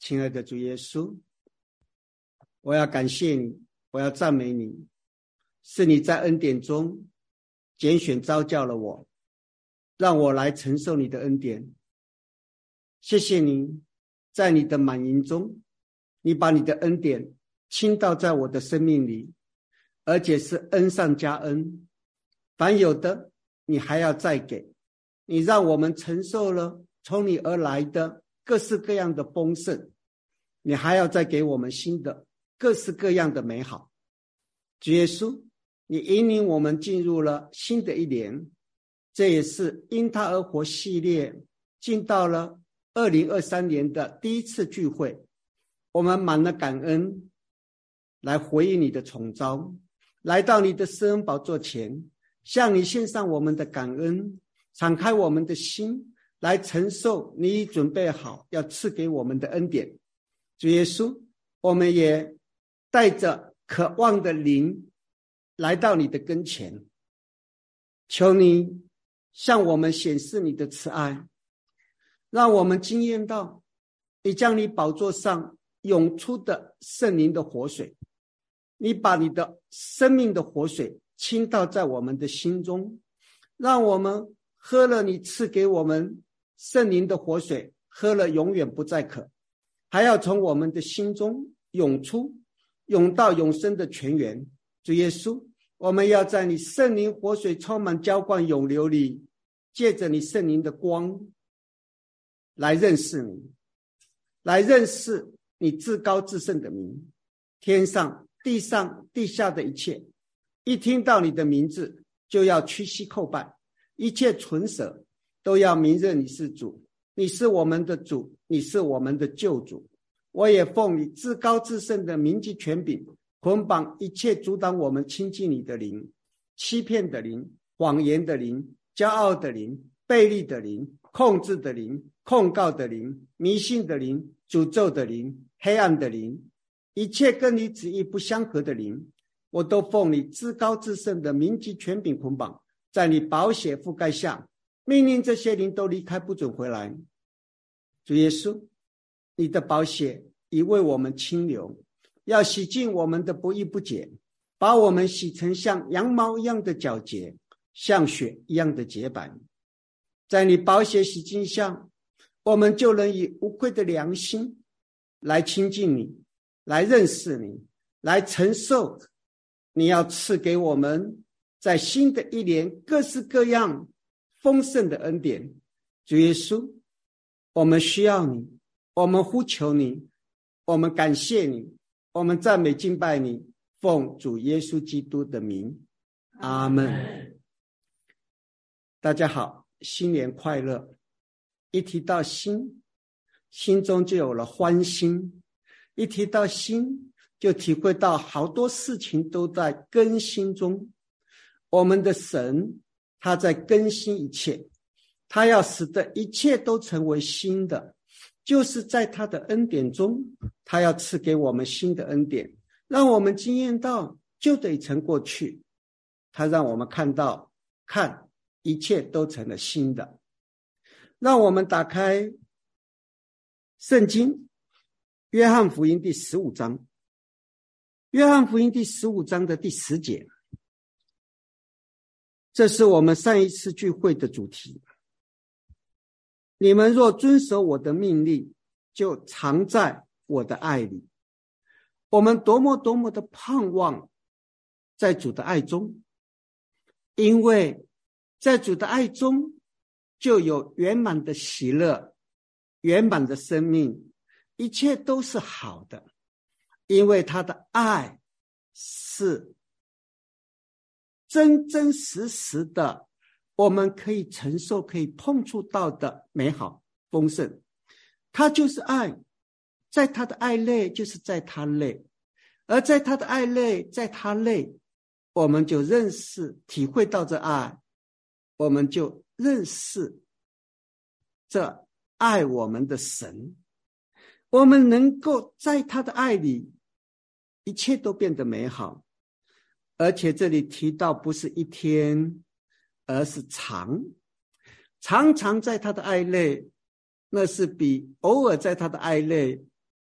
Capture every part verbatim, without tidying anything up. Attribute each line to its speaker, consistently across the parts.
Speaker 1: 亲爱的主耶稣，我要感谢你，我要赞美你，是你在恩典中拣选召叫了我，让我来承受你的恩典。谢谢你，在你的满盈中，你把你的恩典倾倒在我的生命里，而且是恩上加恩，凡有的你还要再给。你让我们承受了从你而来的各式各样的丰盛，你还要再给我们新的各式各样的美好。主耶稣，你引领我们进入了新的一年，这也是因他而活系列进到了二零二三年的第一次聚会。我们满了感恩来回应你的宠召，来到你的施恩宝座前，向你献上我们的感恩，敞开我们的心来承受你已准备好要赐给我们的恩典。主耶稣，我们也带着渴望的灵来到你的跟前，求你向我们显示你的慈爱，让我们经验到你将你宝座上涌出的圣灵的活水，你把你的生命的活水倾倒在我们的心中，让我们喝了你赐给我们圣灵的活水，喝了永远不再渴，还要从我们的心中涌出，涌到永生的泉源。主耶稣，我们要在你圣灵活水充满浇灌涌流里，借着你圣灵的光来认识你，来认识你至高至圣的名。天上地上地下的一切，一听到你的名字就要屈膝叩拜，一切唇舌都要明认你是主，你是我们的主，你是我们的救主。我也奉你至高至圣的名及权柄，捆绑一切阻挡我们亲近你的灵，欺骗的灵，谎言的灵，骄傲的灵，悖逆的灵，控制的灵，控告的灵，迷信的灵，诅咒的灵，黑暗的灵，一切跟你旨意不相合的灵，我都奉你至高至圣的名及权柄捆绑，在你宝血覆盖下，命令这些灵都离开，不准回来。主耶稣，你的宝血已为我们清流，要洗净我们的不义不洁，把我们洗成像羊毛一样的皎洁，像雪一样的洁白。在你宝血洗净下，我们就能以无愧的良心来亲近你，来认识你，来承受你要赐给我们在新的一年各式各样丰盛的恩典。主耶稣，我们需要你，我们呼求你，我们感谢你，我们赞美敬拜你，奉主耶稣基督的名，阿们。大家好，新年快乐。一提到新，心中就有了欢欣，一提到新，就体会到好多事情都在更新中。我们的神他在更新一切，他要使得一切都成为新的，就是在他的恩典中，他要赐给我们新的恩典，让我们经验到旧的已成过去，他让我们看到看一切都成了新的。让我们打开圣经约翰福音第十五章，约翰福音第十五章的第十节，这是我们上一次聚会的主题。你们若遵守我的命令，就常在我的爱里。我们多么多么的盼望在主的爱中，因为在主的爱中就有圆满的喜乐，圆满的生命，一切都是好的，因为他的爱是真真实实的，我们可以承受可以碰触到的美好丰盛。他就是爱，在他的爱内就是在他内，而在他的爱内，在他内，我们就认识体会到这爱，我们就认识这爱我们的神，我们能够在他的爱里一切都变得美好。而且这里提到不是一天，而是常常常在他的爱内，那是比偶尔在他的爱内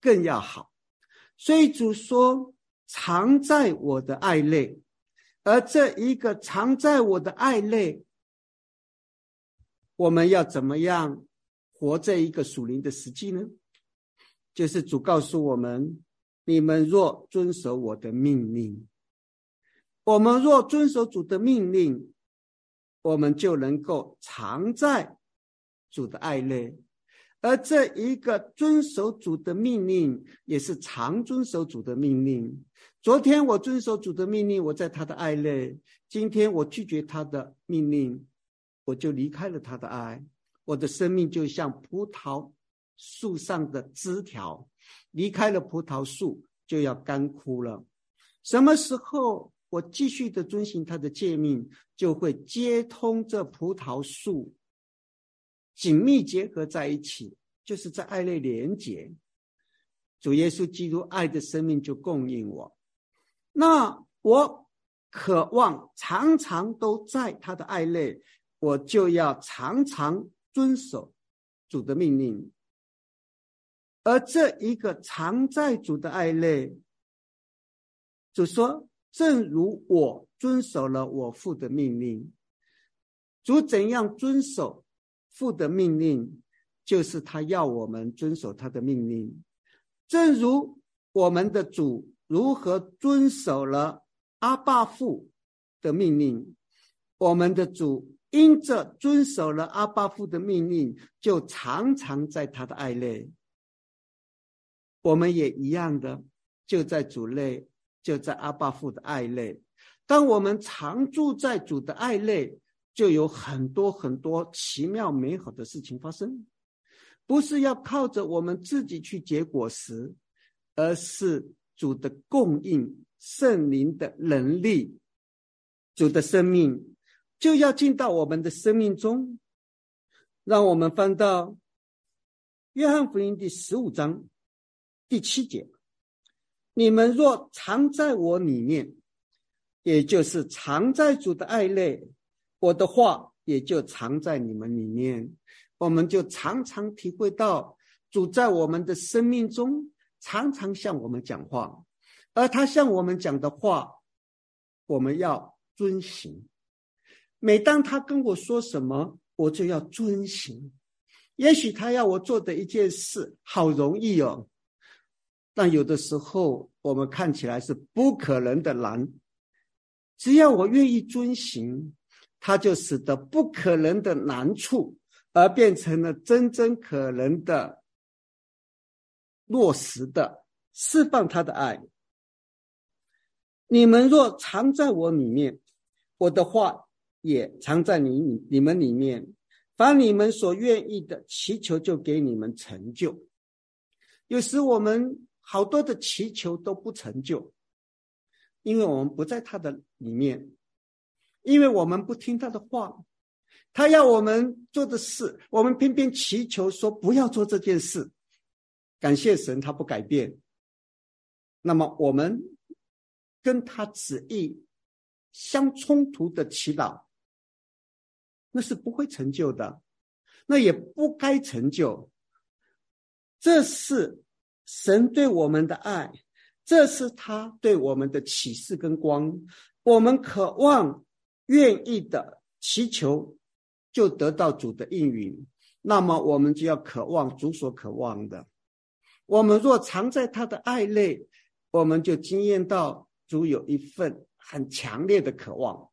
Speaker 1: 更要好。所以主说常在我的爱内，而这一个常在我的爱内，我们要怎么样活这一个属灵的实际呢？就是主告诉我们，你们若遵守我的命令，我们若遵守主的命令，我们就能够常在主的爱内。而这一个遵守主的命令，也是常遵守主的命令。昨天我遵守主的命令，我在他的爱内；今天我拒绝他的命令，我就离开了他的爱。我的生命就像葡萄树上的枝条，离开了葡萄树就要干枯了。什么时候我继续的遵行他的诫命，就会接通这葡萄树，紧密结合在一起，就是在爱内连结。主耶稣基督爱的生命就供应我，那我渴望常常都在他的爱内，我就要常常遵守主的命令。而这一个常在主的爱内，主说正如我遵守了我父的命令。主怎样遵守父的命令，就是他要我们遵守他的命令。正如我们的主如何遵守了阿爸父的命令，我们的主因着遵守了阿爸父的命令，就常常在他的爱内。我们也一样的，就在主内，就在阿爸父的爱内。当我们常住在主的爱内，就有很多很多奇妙美好的事情发生。不是要靠着我们自己去结果实，而是主的供应，圣灵的能力，主的生命就要进到我们的生命中。让我们翻到约翰福音第十五章第七节，你们若常在我里面，也就是常在主的爱内，我的话也就常在你们里面。我们就常常体会到主在我们的生命中常常向我们讲话，而他向我们讲的话，我们要遵行。每当他跟我说什么，我就要遵行。也许他要我做的一件事好容易哦，但有的时候我们看起来是不可能的难。只要我愿意遵行，他就使得不可能的难处而变成了真正可能的落实的释放他的爱。你们若常在我里面，我的话也常在你你们里面，凡你们所愿意的祈求就给你们成就。有时我们好多的祈求都不成就，因为我们不在他的里面，因为我们不听他的话。他要我们做的事，我们偏偏祈求说不要做这件事。感谢神，他不改变。那么我们跟他旨意相冲突的祈祷，那是不会成就的，那也不该成就。这是神对我们的爱，这是他对我们的启示跟光。我们渴望愿意的祈求，就得到主的应允。那么我们就要渴望主所渴望的。我们若常在他的爱内，我们就经验到主有一份很强烈的渴望。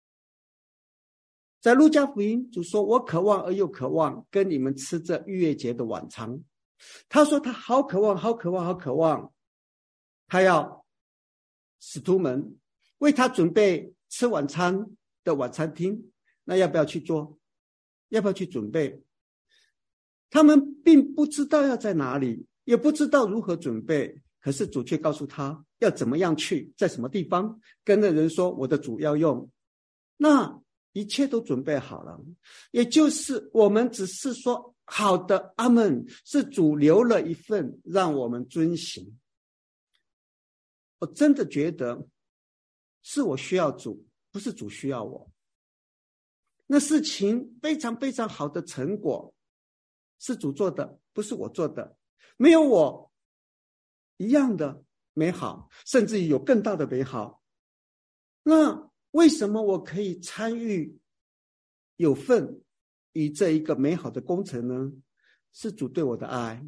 Speaker 1: 在路加福音，主说我渴望而又渴望跟你们吃这逾越节的晚餐。他说他好渴望好渴望好渴望，他要使徒们为他准备吃晚餐的晚餐厅。那要不要去做？要不要去准备？他们并不知道要在哪里，也不知道如何准备，可是主却告诉他要怎么样去，在什么地方，跟那人说我的主要用。那一切都准备好了，也就是我们只是说好的，阿们，是主留了一份让我们遵行。我真的觉得是我需要主，不是主需要我。那事情非常非常好的成果是主做的，不是我做的。没有我， 一样的美好，甚至于有更大的美好。那为什么我可以参与有份于这一个美好的工程呢？是主对我的爱，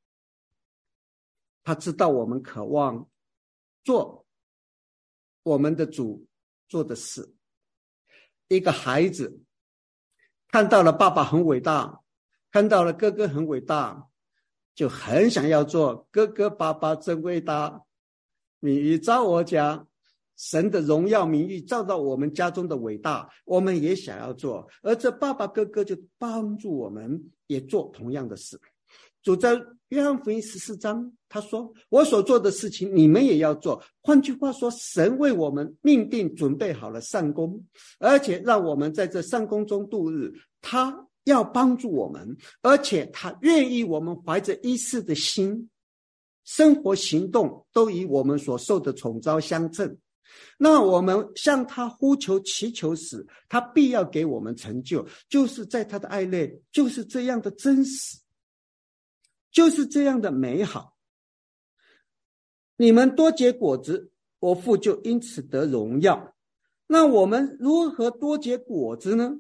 Speaker 1: 他知道我们渴望做我们的主做的事。一个孩子看到了爸爸很伟大，看到了哥哥很伟大，就很想要做哥哥爸爸真伟大，名誉照我家，神的荣耀名誉照到我们家中的伟大，我们也想要做，而这爸爸哥哥就帮助我们也做同样的事。主在约翰福音十四章他说，我所做的事情你们也要做。换句话说，神为我们命定准备好了善工，而且让我们在这善工中度日，他要帮助我们，而且他愿意我们怀着一世的心，生活行动都与我们所受的宠召相称。那我们向他呼求祈求时，他必要给我们成就，就是在他的爱内，就是这样的真实，就是这样的美好。你们多结果子，我父就因此得荣耀。那我们如何多结果子呢？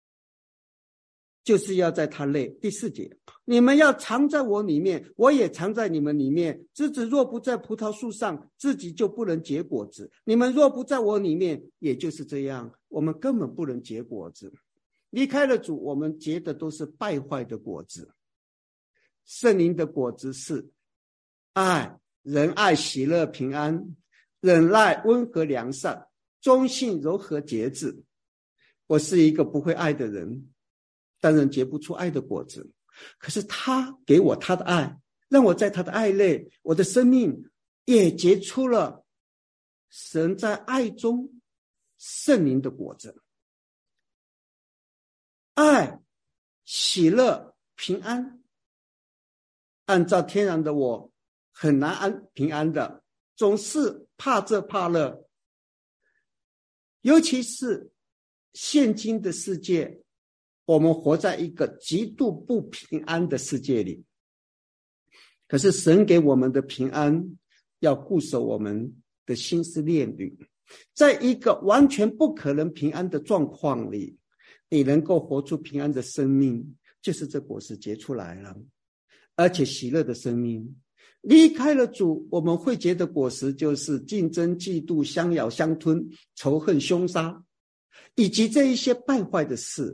Speaker 1: 就是要在他内。第四节，你们要藏在我里面，我也藏在你们里面。枝子若不在葡萄树上，自己就不能结果子。你们若不在我里面，也就是这样，我们根本不能结果子。离开了主，我们结的都是败坏的果子。圣灵的果子是爱、仁爱、喜乐、平安、忍耐、温和、良善、忠信、柔和、节制。我是一个不会爱的人，当然结不出爱的果子。可是他给我他的爱，让我在他的爱内，我的生命也结出了神在爱中圣灵的果子。爱、喜乐、平安。按照天然的我很难安平安的，总是怕这怕了。尤其是现今的世界，我们活在一个极度不平安的世界里。可是神给我们的平安，要固守我们的心思念虑。在一个完全不可能平安的状况里，你能够活出平安的生命，就是这果实结出来了。而且喜乐的生命，离开了主，我们会结的果实就是竞争、嫉妒、相咬、相吞、仇恨、凶杀，以及这一些败坏的事。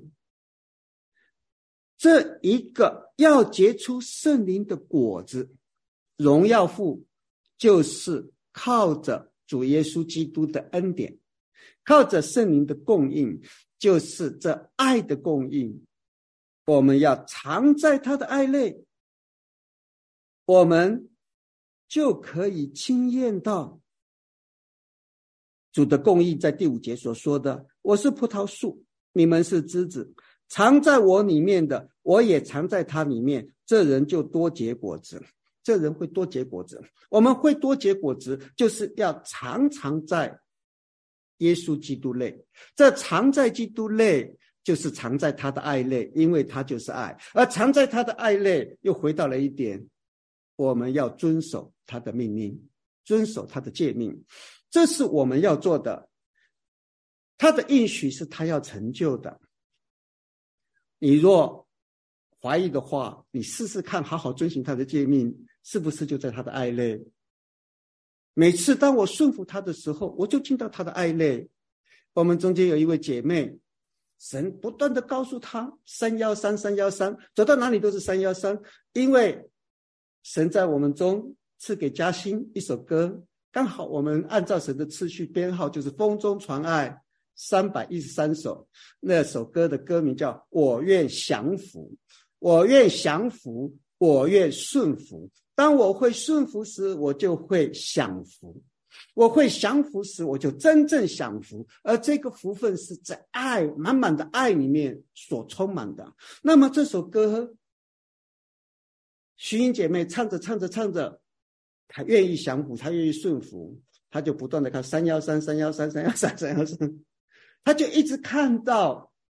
Speaker 1: 这一个要结出圣灵的果子，荣耀父就是靠着主耶稣基督的恩典，靠着圣灵的供应，就是这爱的供应。我们要藏在他的爱内，我们就可以经验到主的供应。在第五节所说的，我是葡萄树，你们是枝子，藏在我里面的，我也藏在他里面，这人就多结果子。这人会多结果子，我们会多结果子，就是要常常在耶稣基督内。这常在基督内，就是常在他的爱内，因为他就是爱。而常在他的爱内，又回到了一点，我们要遵守他的命令，遵守他的诫命，这是我们要做的。他的应许是他要成就的。你若怀疑的话，你试试看，好好遵循他的诫命，是不是就在他的爱内？每次当我顺服他的时候，我就进到他的爱内。我们中间有一位姐妹，神不断的告诉她三一三三一三，走到哪里都是三一三，因为神在我们中赐给嘉欣一首歌，刚好我们按照神的次序编号，就是风中传爱三百一十三首。那首歌的歌名叫我愿降服，我愿降服，我愿顺服。当我会顺服时，我就会享福，我会降服时，我就真正享福。而这个福分是在爱满满的爱里面所充满的。那么这首歌徐英姐妹唱着唱着唱着，她愿意降服，她愿意顺服，她就不断的看三一三三一三三一三三一三，她就一直看到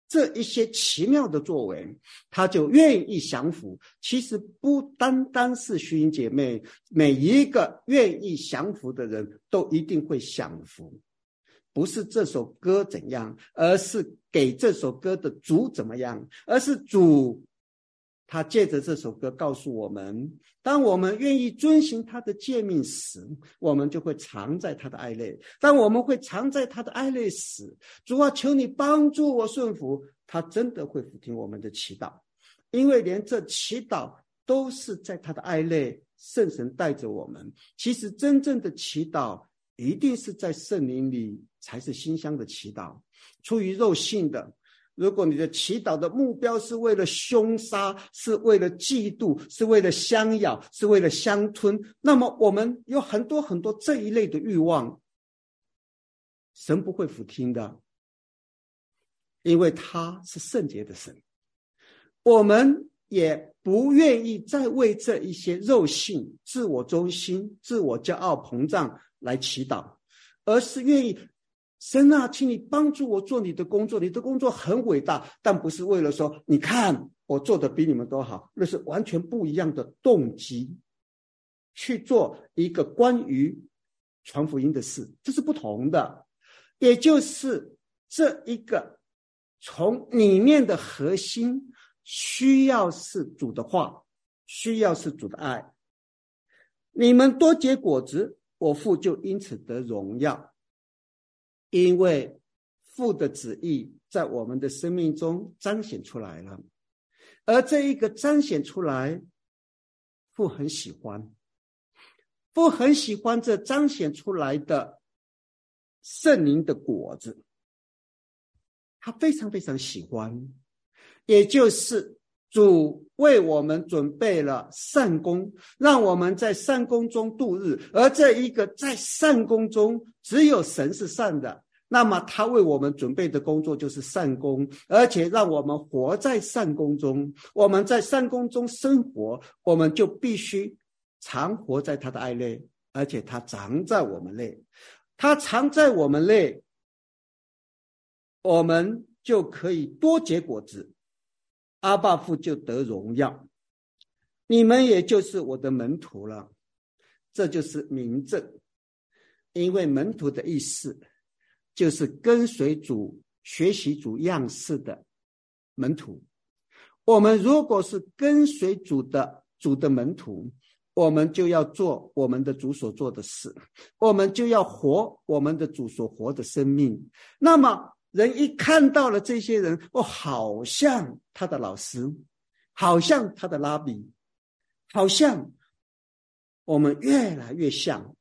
Speaker 1: 这一些奇妙的作为，他就愿意降服。其实不单单是虚云姐妹，每一个愿意降服的人都一定会降服。不是这首歌怎样，而是给这首歌的主怎么样，而是主他借着这首歌告诉我们，当我们愿意遵行他的诫命时，我们就会藏在他的爱内。当我们会藏在他的爱内时，主啊，求你帮助我顺服，他真的会俯听我们的祈祷。因为连这祈祷都是在他的爱内，圣神带着我们。其实真正的祈祷一定是在圣灵里才是馨香的祈祷。出于肉性的，如果你的祈祷的目标是为了凶杀，是为了嫉妒，是为了相咬，是为了相吞，那么我们有很多很多这一类的欲望，神不会俯听的，因为他是圣洁的神。我们也不愿意再为这一些肉性、自我中心、自我骄傲膨胀来祈祷，而是愿意，神啊，请你帮助我做你的工作，你的工作很伟大，但不是为了说你看我做的比你们都好，那是完全不一样的动机去做一个关于传福音的事，这是不同的。也就是这一个从里面的核心需要是主的话，需要是主的爱。你们多结果子，我父就因此得荣耀，因为父的旨意在我们的生命中彰显出来了，而这一个彰显出来，父很喜欢，父很喜欢这彰显出来的圣灵的果子，他非常非常喜欢。也就是主为我们准备了善功，让我们在善功中度日，而这一个在善功中只有神是善的，那么他为我们准备的工作就是善功，而且让我们活在善功中。我们在善功中生活，我们就必须常活在他的爱内，而且他常在我们内，他常在我们内，我们就可以多结果子，阿爸父就得荣耀。你们也就是我的门徒了，这就是明证。因为门徒的意思就是跟随主、学习主样式的门徒。我们如果是跟随主的主的门徒，我们就要做我们的主所做的事，我们就要活我们的主所活的生命。那么人一看到了这些人，哦，好像他的老师，好像他的拉比，好像我们越来越像。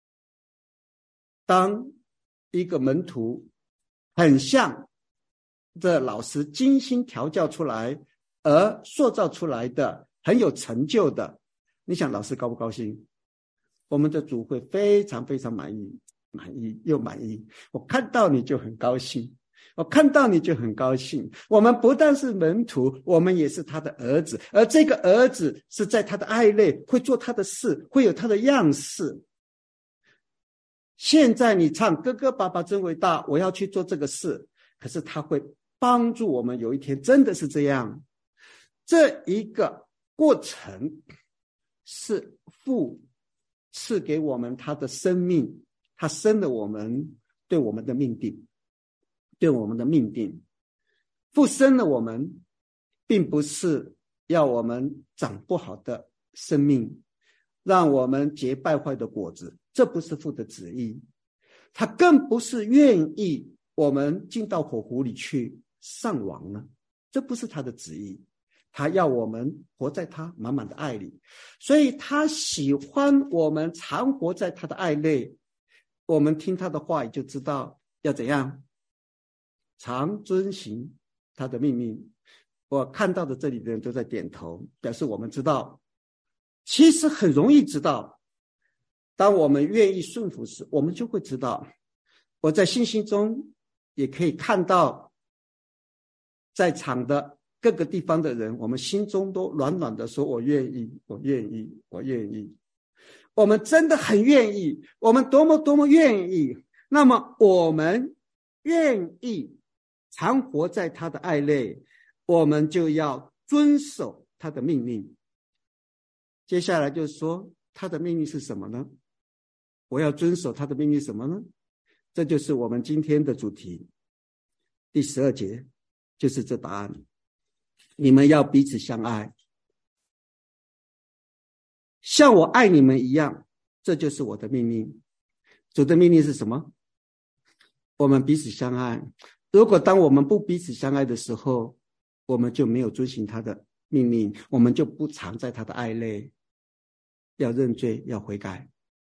Speaker 1: 当一个门徒很像这老师精心调教出来而塑造出来的很有成就的，你想老师高不高兴？我们的主会非常非常满意，满意又满意。我看到你就很高兴，我看到你就很高兴。我们不但是门徒，我们也是他的儿子，而这个儿子是在他的爱内，会做他的事，会有他的样式。现在你唱哥哥爸爸真伟大，我要去做这个事，可是他会帮助我们有一天真的是这样。这一个过程是父赐给我们他的生命，他生了我们，对我们的命定，对我们的命定。父生了我们，并不是要我们长不好的生命，让我们结败坏的果子，这不是父的旨意。他更不是愿意我们进到火湖里去上网呢，这不是他的旨意。他要我们活在他满满的爱里，所以他喜欢我们常活在他的爱内。我们听他的话语就知道要怎样常遵行他的命令。我看到的这里的人都在点头，表示我们知道。其实很容易知道，当我们愿意顺服时，我们就会知道。我在信心中也可以看到在场的各个地方的人，我们心中都软软的说，我愿意，我愿意，我愿意。我们真的很愿意，我们多么多么愿意。那么我们愿意常活在他的爱内，我们就要遵守他的命令。接下来就说他的命令是什么呢？我要遵守他的命令什么呢？这就是我们今天的主题，第十二节就是这答案。你们要彼此相爱，像我爱你们一样，这就是我的命令。主的命令是什么？我们彼此相爱。如果当我们不彼此相爱的时候，我们就没有遵行他的命令，我们就不常在他的爱内。要认罪，要悔改，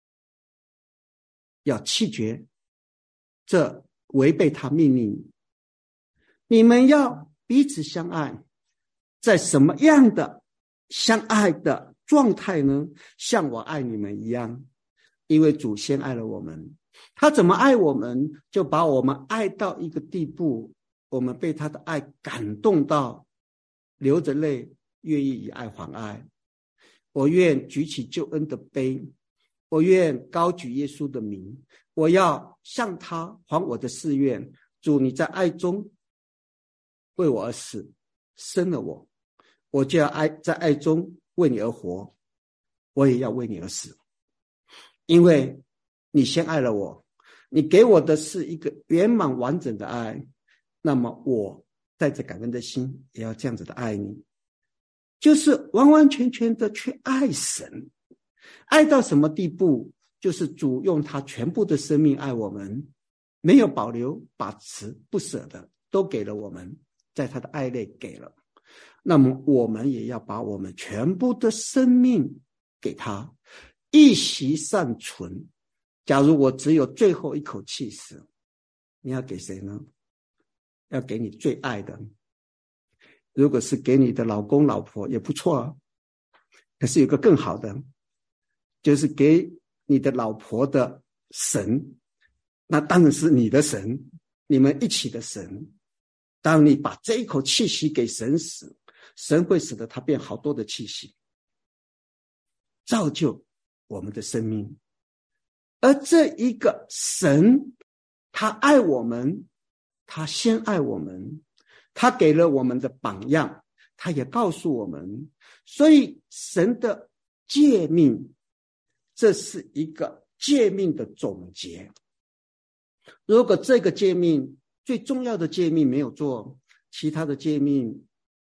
Speaker 1: 要弃绝这违背他命令。你们要彼此相爱，在什么样的相爱的状态呢？像我爱你们一样，因为主先爱了我们。他怎么爱我们，就把我们爱到一个地步，我们被他的爱感动到流着泪，愿意以爱还爱。我愿举起救恩的杯，我愿高举耶稣的名，我要向他还我的誓愿。主，你在爱中为我而死，生了我，我就要爱在爱中为你而活，我也要为你而死。因为你先爱了我，你给我的是一个圆满完整的爱，那么我带着感恩的心也要这样子的爱你，就是完完全全的去爱神。爱到什么地步？就是主用他全部的生命爱我们，没有保留把持不舍的都给了我们，在他的爱内给了，那么我们也要把我们全部的生命给他，一息尚存。假如我只有最后一口气时，你要给谁呢？要给你最爱的。如果是给你的老公老婆也不错啊，可是有个更好的，就是给你的老婆的神，那当然是你的神，你们一起的神。当你把这一口气息给神时，神会使得他变好多的气息，造就我们的生命。而这一个神，他爱我们，他先爱我们，他给了我们的榜样，他也告诉我们，所以神的诫命，这是一个诫命的总结。如果这个诫命最重要的诫命没有做，其他的诫命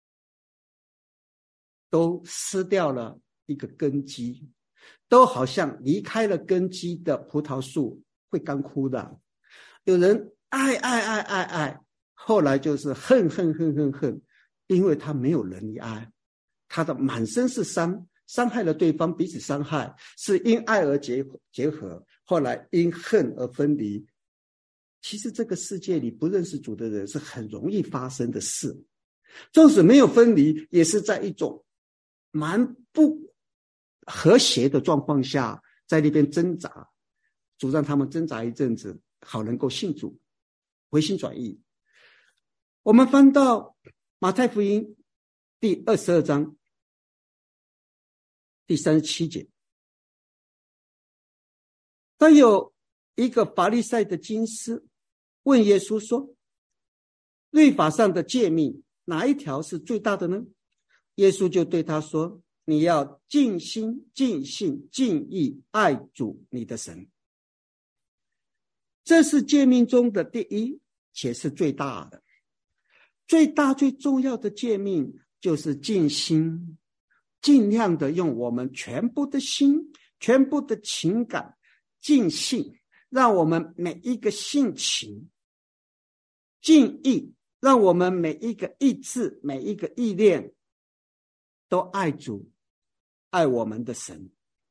Speaker 1: 都失掉了一个根基，都好像离开了根基的葡萄树会干枯的。有人爱爱爱爱爱，后来就是恨恨恨恨恨，因为他没有能力爱，他的满身是伤，伤害了对方，彼此伤害，是因爱而结结合，后来因恨而分离。其实这个世界里不认识主的人是很容易发生的事，纵使没有分离，也是在一种蛮不和谐的状况下，在那边挣扎。主让他们挣扎一阵子，好能够信主，回心转意。我们翻到马太福音第二十二章第三十七节，当有一个法利赛的经师问耶稣说，律法上的诫命哪一条是最大的呢？耶稣就对他说，你要尽心尽性尽意爱主你的神，这是诫命中的第一，且是最大的。最大最重要的诫命就是尽心，尽量的用我们全部的心，全部的情感，尽性，让我们每一个性情，尽意，让我们每一个意志，每一个意念都爱主，爱我们的神。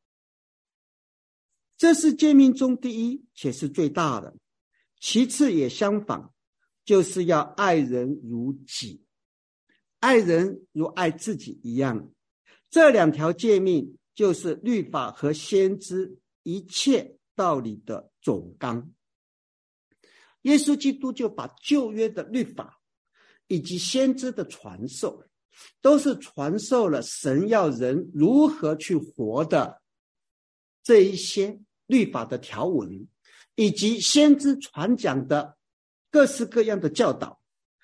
Speaker 1: 这是诫命中第一，且是最大的。其次也相仿，就是要爱人如己，爱人如爱自己一样。这两条诫命就是律法和先知一切道理的总纲。耶稣基督就把旧约的律法以及先知的传授，都是传授了神要人如何去活的这一些律法的条文，以及先知传讲的各式各样的教导，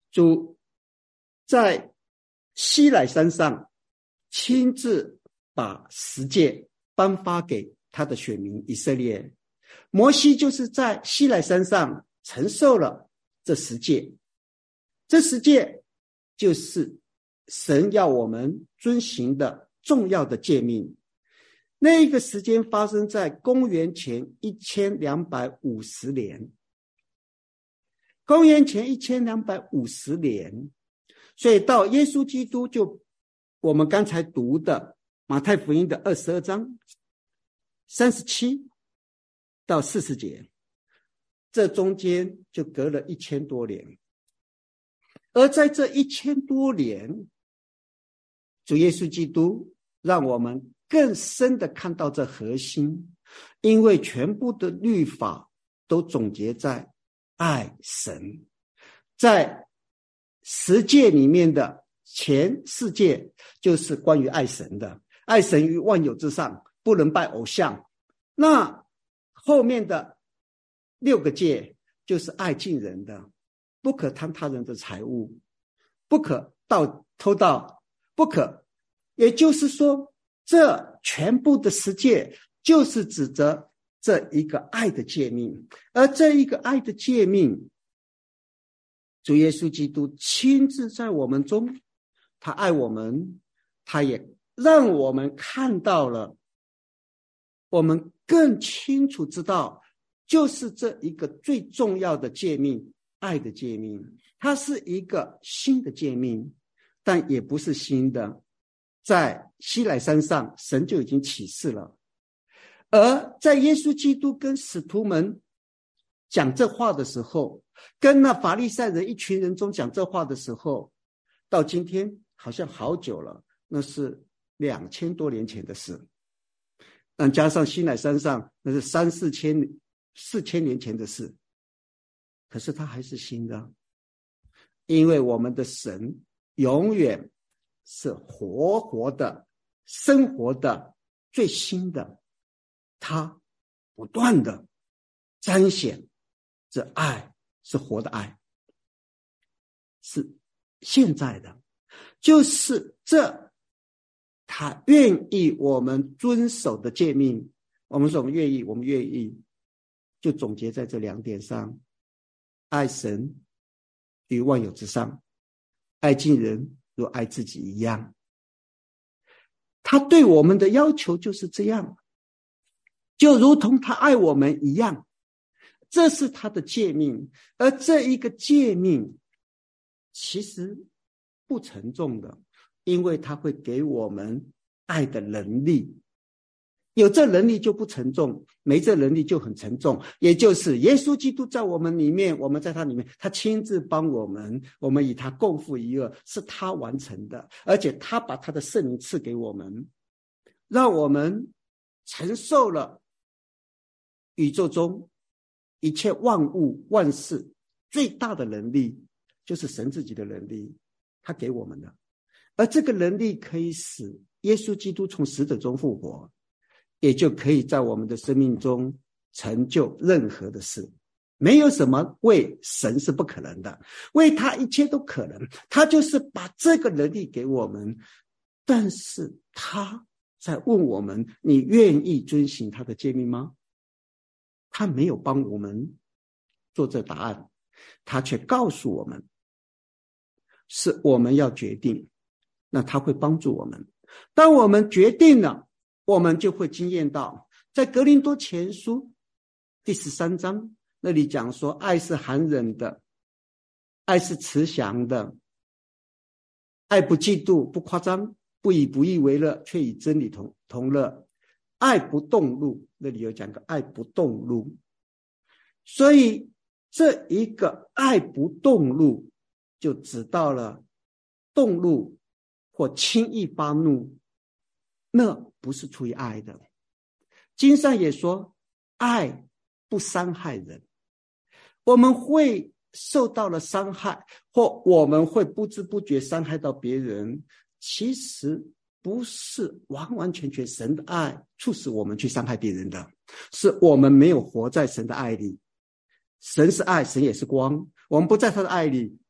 Speaker 1: 主在西乃山上亲自把十诫颁发给他的选民以色列。摩西就是在西乃山上承受了这十诫，这十诫就是神要我们遵行的重要的诫命。那一个时间发生在公元前一千两百五十年，公元前一千两百五十年，所以到耶稣基督，就我们刚才读的马太福音的二十二章三十七到四十节，这中间就隔了一千多年。而在这一千多年，主耶稣基督让我们更深的看到这核心，因为全部的律法都总结在爱神。在十诫里面的前四诫就是关于爱神的，爱神于万有之上，不能拜偶像。那后面的六个诫就是爱近人的，不可贪他人的财物，不可盗偷盗，不可，也就是说这全部的十诫就是指着这一个爱的诫命。而这一个爱的诫命，主耶稣基督亲自在我们中，他爱我们，他也让我们看到了，我们更清楚知道，就是这一个最重要的诫命，爱的诫命。它是一个新的诫命，但也不是新的，在西乃山上神就已经启示了。而在耶稣基督跟使徒们讲这话的时候，跟那法利赛人一群人中讲这话的时候，到今天好像好久了，那是两千多年前的事。但加上西乃山上，那是三四千四千年前的事。可是它还是新的，因为我们的神永远是活活的、生活的、最新的，他不断的彰显这爱是活的爱，是现在的，就是这他愿意我们遵守的诫命。我们说我们愿意，我们愿意，就总结在这两点上：爱神于万有之上，爱近人如爱自己一样。他对我们的要求就是这样，就如同他爱我们一样，这是他的诫命。而这一个诫命其实不沉重的，因为他会给我们爱的能力。有这能力就不沉重，没这能力就很沉重。也就是耶稣基督在我们里面，我们在他里面，他亲自帮我们，我们与他共负一二，是他完成的。而且他把他的圣灵赐给我们，让我们承受了宇宙中一切万物万事最大的能力，就是神自己的能力，他给我们的。而这个能力可以使耶稣基督从死者中复活，也就可以在我们的生命中成就任何的事。没有什么为神是不可能的，为他一切都可能。他就是把这个能力给我们，但是他在问我们，你愿意遵行他的诫命吗？他没有帮我们做这答案，他却告诉我们是我们要决定，那他会帮助我们。当我们决定了，我们就会经验到，在格林多前书第十三章那里讲说，爱是含忍的，爱是慈祥的，爱不嫉妒，不夸张，不以不义为乐，却以真理同同乐，爱不动怒。那里有讲个爱不动怒。所以这一个爱不动怒就指到了动怒或轻易发怒，那不是出于爱的。经上也说，爱不伤害人。我们会受到了伤害，或我们会不知不觉伤害到别人，其实不是完完全全神的爱促使我们去伤害别人的，是我们没有活在神的爱里。神是爱，神也是光，我们不在他的爱里，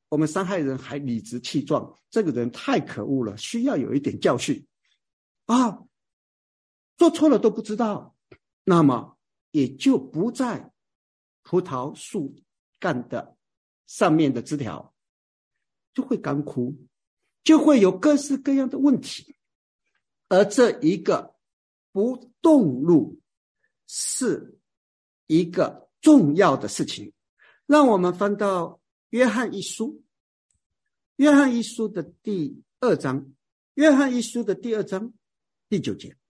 Speaker 1: 我们伤害人还理直气壮，这个人太可恶了，需要有一点教训啊！做错了都不知道，那么也就不在葡萄树干的上面的枝条，就会干枯，就会有各式各样的问题。而这一个不动怒是一个重要的事情。让我们翻到约翰一书，约翰一书的第二章，约翰一书的第二章第九节，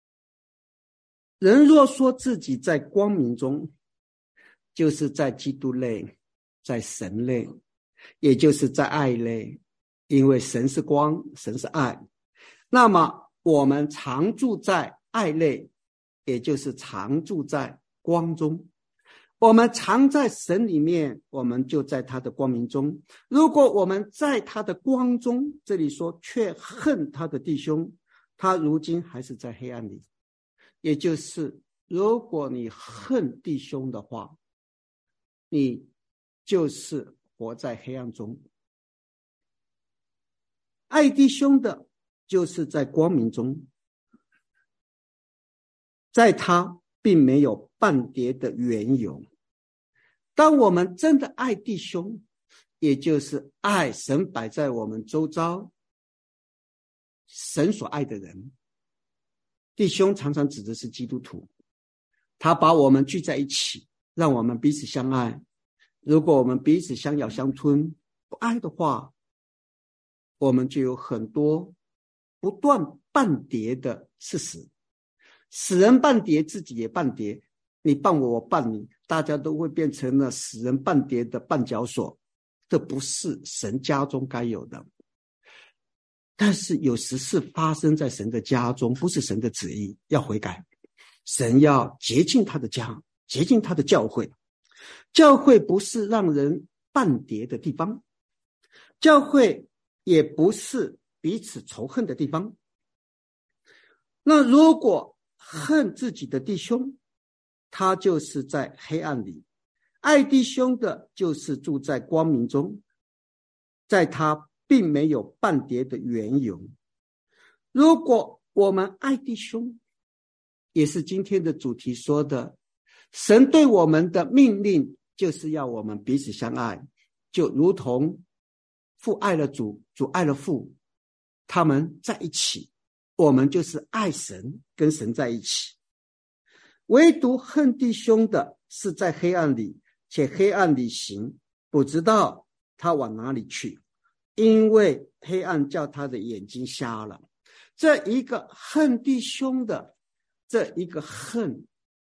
Speaker 1: 人若说自己在光明中，就是在基督内，在神内，也就是在爱内，因为神是光，神是爱。那么我们常住在爱内，也就是常住在光中。我们常在神里面，我们就在他的光明中。如果我们在他的光中，这里说却恨他的弟兄，他如今还是在黑暗里。也就是如果你恨弟兄的话，你就是活在黑暗中。爱弟兄的就是在光明中，在他并没有半叠的缘由。当我们真的爱弟兄，也就是爱神摆在我们周遭神所爱的人。弟兄常常指的是基督徒，他把我们聚在一起，让我们彼此相爱。如果我们彼此相咬相吞，不爱的话，我们就有很多不断半叠的事实。使人半叠，自己也半叠，你绊我，我绊你，大家都会变成了使人半叠的绊脚索。这不是神家中该有的。但是有时是发生在神的家中，不是神的旨意，要悔改。神要洁净他的家，洁净他的教会。教会不是让人半叠的地方，教会也不是彼此仇恨的地方。那如果恨自己的弟兄，他就是在黑暗里；爱弟兄的就是住在光明中，在他并没有半叠的缘由。如果我们爱弟兄，也是今天的主题说的，神对我们的命令就是要我们彼此相爱，就如同父爱了主，主爱了父，他们在一起，我们就是爱神，跟神在一起。唯独恨弟兄的是在黑暗里，且黑暗里行，不知道他往哪里去，因为黑暗叫他的眼睛瞎了。这一个恨弟兄的，这一个恨，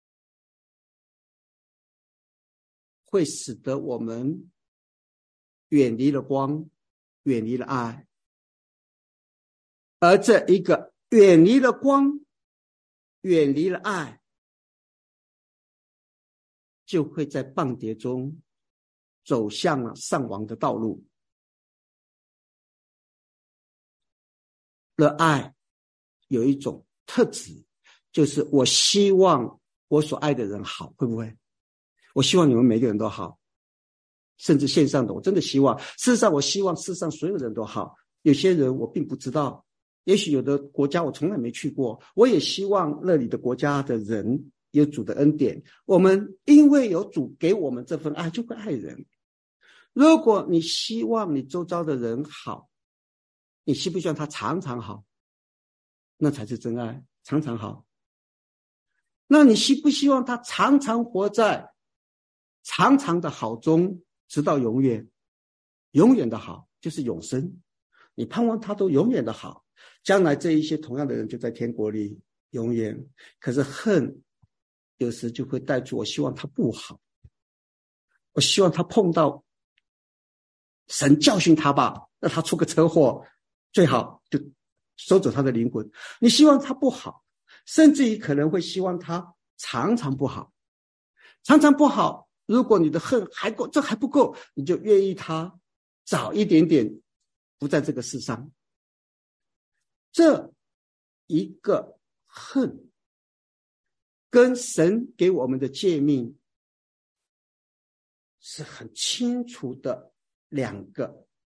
Speaker 1: 会使得我们远离了光，远离了爱。而这一个远离了光，远离了爱，就会在半叠中走向了丧亡的道路。而爱有一种特质，就是我希望我所爱的人好，会不会？我希望你们每个人都好，甚至线上的我真的希望，事实上我希望世上所有人都好。有些人我并不知道，也许有的国家我从来没去过，我也希望那里的国家的人有主的恩典。我们因为有主给我们这份爱，就会爱人。如果你希望你周遭的人好，你希不希望他常常好？那才是真爱，常常好。那你希不希望他常常活在常常的好中，直到永远？永远的好就是永生，你盼望他都永远的好，将来这一些同样的人就在天国里永远。可是恨有时就会带出我希望他不好，我希望他碰到神教训他吧，让他出个车祸，最好就收走他的灵魂。你希望他不好，甚至于可能会希望他常常不好，常常不好。如果你的恨还够，这还不够，你就愿意他早一点点不在这个世上。这一个恨跟神给我们的诫命是很清楚的两个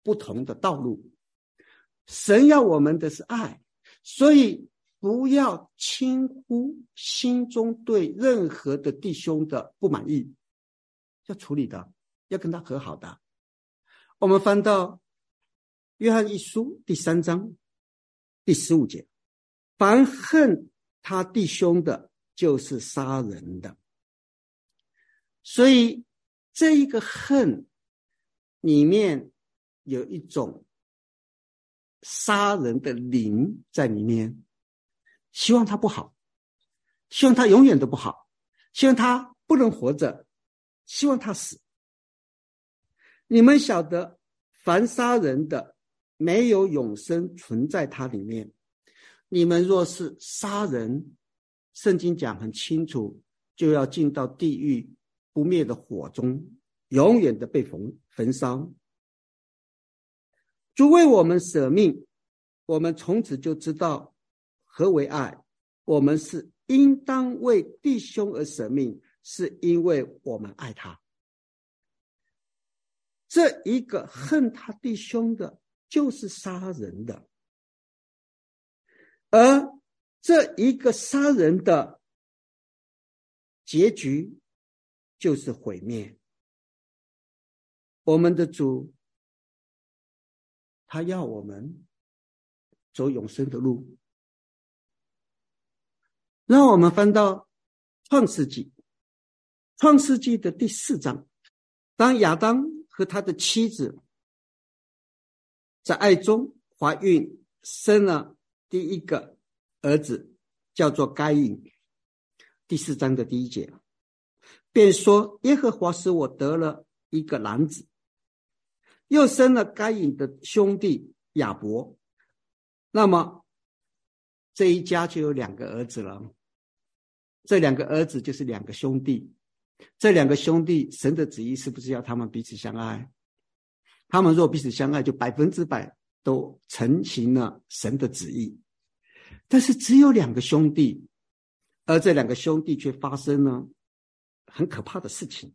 Speaker 1: 不同的道路。神要我们的是爱，所以不要轻忽心中对任何的弟兄的不满意，要处理的，要跟他和好的。我们翻到约翰一书第三章第十五节，凡恨他弟兄的，就是杀人的。所以这一个恨里面有一种杀人的灵在里面，希望他不好，希望他永远都不好，希望他不能活着，希望他死。你们晓得，凡杀人的，没有永生存在他里面。你们若是杀人，圣经讲很清楚，就要进到地狱不灭的火中，永远的被焚焚烧。主为我们舍命，我们从此就知道何为爱。我们是应当为弟兄而舍命，是因为我们爱他。这一个恨他弟兄的，就是杀人的，而这一个杀人的结局就是毁灭。我们的主，他要我们走永生的路。让我们翻到创世纪，创世纪的第四章，当亚当和他的妻子在爱中怀孕，生了第一个儿子，叫做该隐。第四章的第一节，便说耶和华使我得了一个男子，又生了该隐的兄弟亚伯。那么这一家就有两个儿子了，这两个儿子就是两个兄弟。这两个兄弟，神的旨意是不是要他们彼此相爱？他们若彼此相爱，就百分之百都成行了神的旨意。但是只有两个兄弟，而这两个兄弟却发生了很可怕的事情。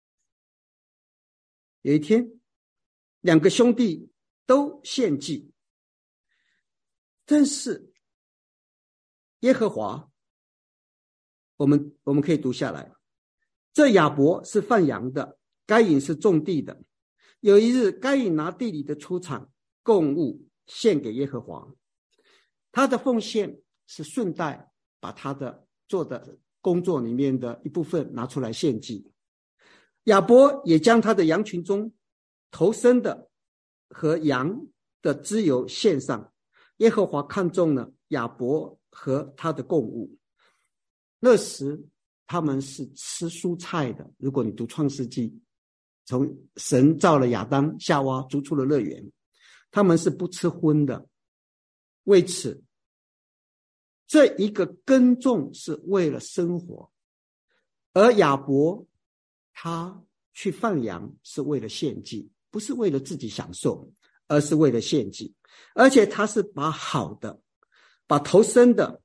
Speaker 1: 有一天，两个兄弟都献祭，但是耶和华，我们我们可以读下来，这亚伯是放羊的，该隐是种地的。有一日，该隐拿地里的出产供物献给耶和华，他的奉献是顺带把他的做的工作里面的一部分拿出来献祭。亚伯也将他的羊群中头生的和羊的脂油献上。耶和华看中了亚伯和他的供物。那时他们是吃蔬菜的。如果你读创世纪，从神造了亚当夏娃，逐出了乐园，他们是不吃荤的。为此，这一个耕种是为了生活，而亚伯他去放羊是为了献祭，不是为了自己享受，而是为了献祭。而且他是把好的，把头生的，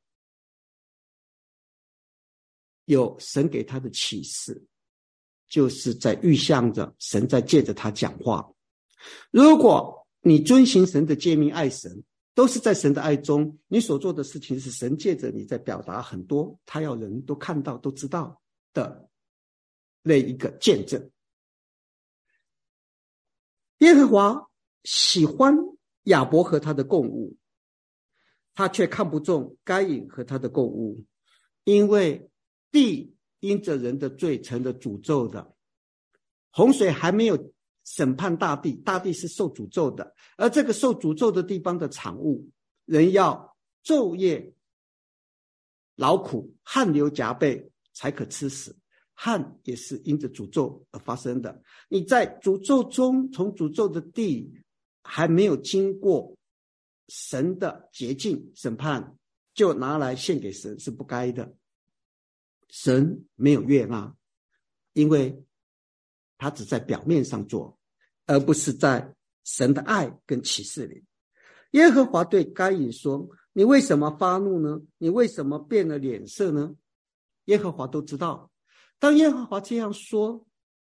Speaker 1: 有神给他的启示，就是在预象着神在借着他讲话。如果你遵行神的诫命，爱神，都是在神的爱中，你所做的事情是神借着你在表达很多他要人都看到都知道的那一个见证。耶和华喜欢亚伯和他的供物，他却看不中该隐和他的供物，因为地因着人的罪成了诅咒的。洪水还没有审判大地，大地是受诅咒的，而这个受诅咒的地方的产物，人要昼夜劳苦，汗流浃背才可吃死。汗也是因着诅咒而发生的。你在诅咒中，从诅咒的地还没有经过神的洁净审判，就拿来献给神，是不该的。神没有悦纳，因为他只在表面上做，而不是在神的爱跟启示里。耶和华对该隐说，你为什么发怒呢？你为什么变了脸色呢？耶和华都知道。当耶和华这样说，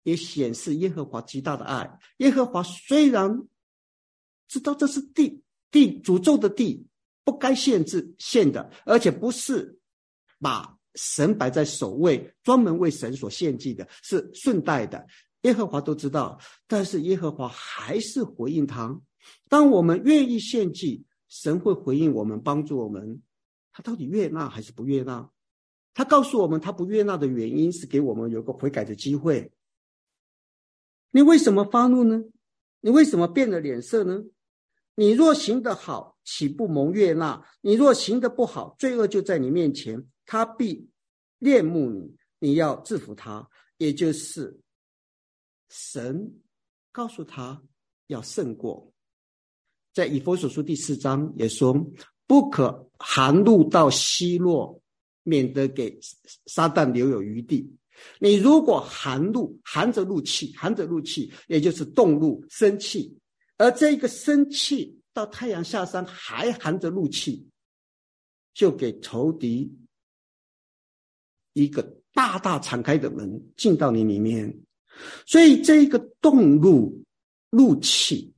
Speaker 1: 也显示耶和华极大的爱。耶和华虽然知道这是地地诅咒的地，不该限制献的，而且不是把神摆在首位，专门为神所献祭的，是顺带的，耶和华都知道，但是耶和华还是回应他。当我们愿意献祭，神会回应我们，帮助我们。他到底悦纳还是不悦纳？他告诉我们他不悦纳的原因是给我们有个悔改的机会。你为什么发怒呢？你为什么变了脸色呢？你若行得好，岂不蒙悦纳？你若行得不好，罪恶就在你面前，他必恋慕你，你要制服他。也就是神告诉他要胜过。在以弗所书第四章也说，不可含怒到希洛，免得给撒旦留有余地。你如果含怒，含着怒气，含着怒气，也就是动怒生气，而这个生气到太阳下山还含着怒气，就给仇敌一个大大敞开的门进到你里面。所以这个动怒怒气，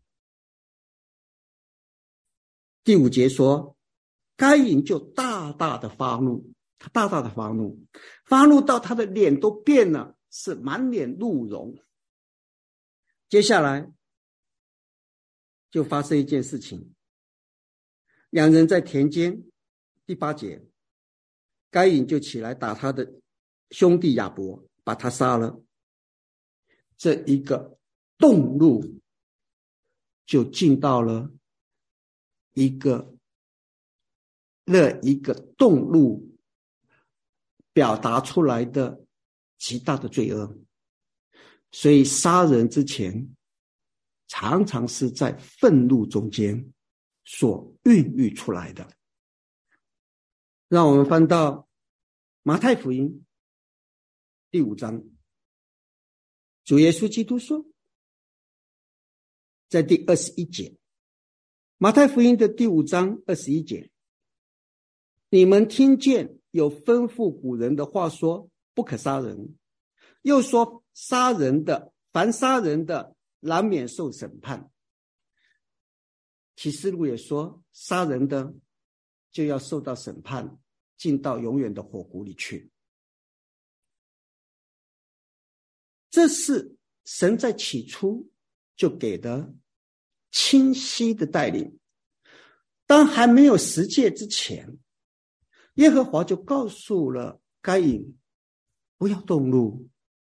Speaker 1: 第五节说，该隐就大大的发怒，他大大的发怒，发怒到他的脸都变了，是满脸怒容。接下来就发生一件事情，两人在田间，第八节，该隐就起来打他的兄弟亚伯，把他杀了。这一个动怒就进到了一个那一个动怒表达出来的极大的罪恶。所以杀人之前常常是在愤怒中间所孕育出来的。让我们翻到马太福音第五章，主耶稣基督说，在第二十一节，马太福音的第五章二十一节，你们听见有吩咐古人的话说，不可杀人，又说杀人的，凡杀人的难免受审判。启示录也说，杀人的就要受到审判，进到永远的火湖里去。这是神在起初就给的清晰的带领。当还没有十诫之前，耶和华就告诉了该隐，不要动怒，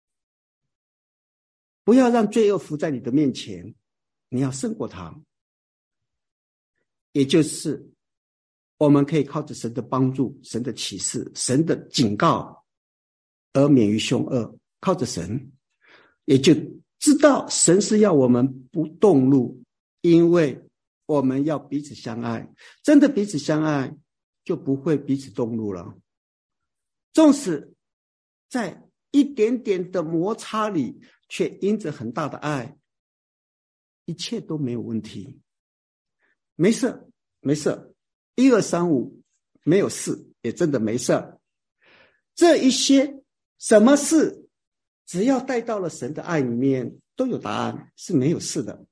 Speaker 1: 不要让罪恶伏在你的面前，你要胜过他。也就是我们可以靠着神的帮助，神的启示，神的警告而免于凶恶。靠着神，也就知道神是要我们不动怒，因为我们要彼此相爱。真的彼此相爱，就不会彼此动怒了。纵使在一点点的摩擦里，却因着很大的爱，一切都没有问题。没事没事，一二三五没有事，也真的没事。这一些什么事，只要带到了神的爱里面，都有答案，是没有事的。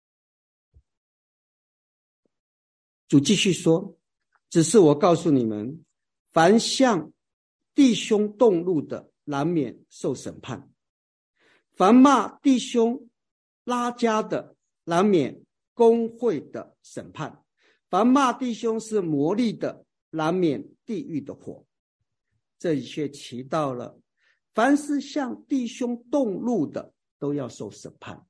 Speaker 1: 主继续说，只是我告诉你们，凡向弟兄动怒的，难免受审判；凡骂弟兄拉加的，难免公会的审判；凡骂弟兄是魔力的，难免地狱的火。这里却提到了，凡是向弟兄动怒的，都要受审判。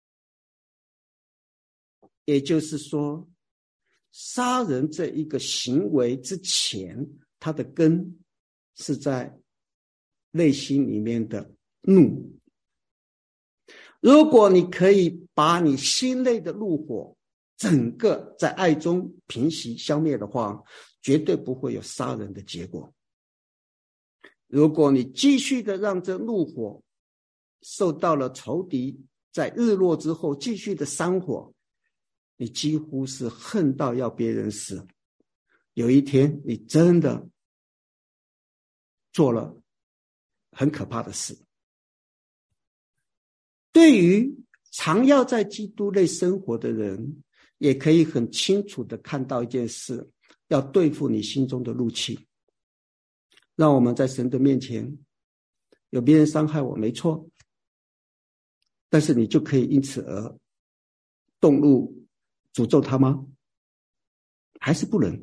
Speaker 1: 也就是说，杀人这一个行为之前，它的根是在内心里面的怒。如果你可以把你心内的怒火整个在爱中平息消灭的话，绝对不会有杀人的结果。如果你继续的让这怒火受到了仇敌在日落之后继续的煽火，你几乎是恨到要别人死。有一天你真的做了很可怕的事。 对于常要在基督内生活的人，也可以很清楚的看到一件事，要对付你心中的怒气。让我们在神的面前，有别人伤害我没错，但是你就可以因此而动怒诅咒他吗？还是不能？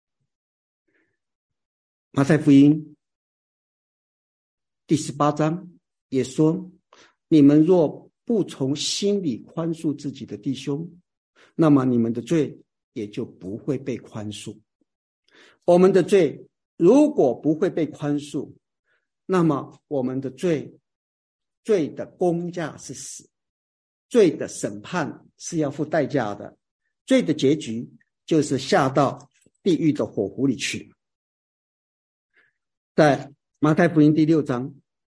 Speaker 1: 马太福音第十八章也说，你们若不从心里宽恕自己的弟兄，那么你们的罪也就不会被宽恕。我们的罪如果不会被宽恕，那么我们的罪罪的公价是死，罪的审判是要付代价的，罪的结局就是下到地狱的火湖里去。在马太福音第六章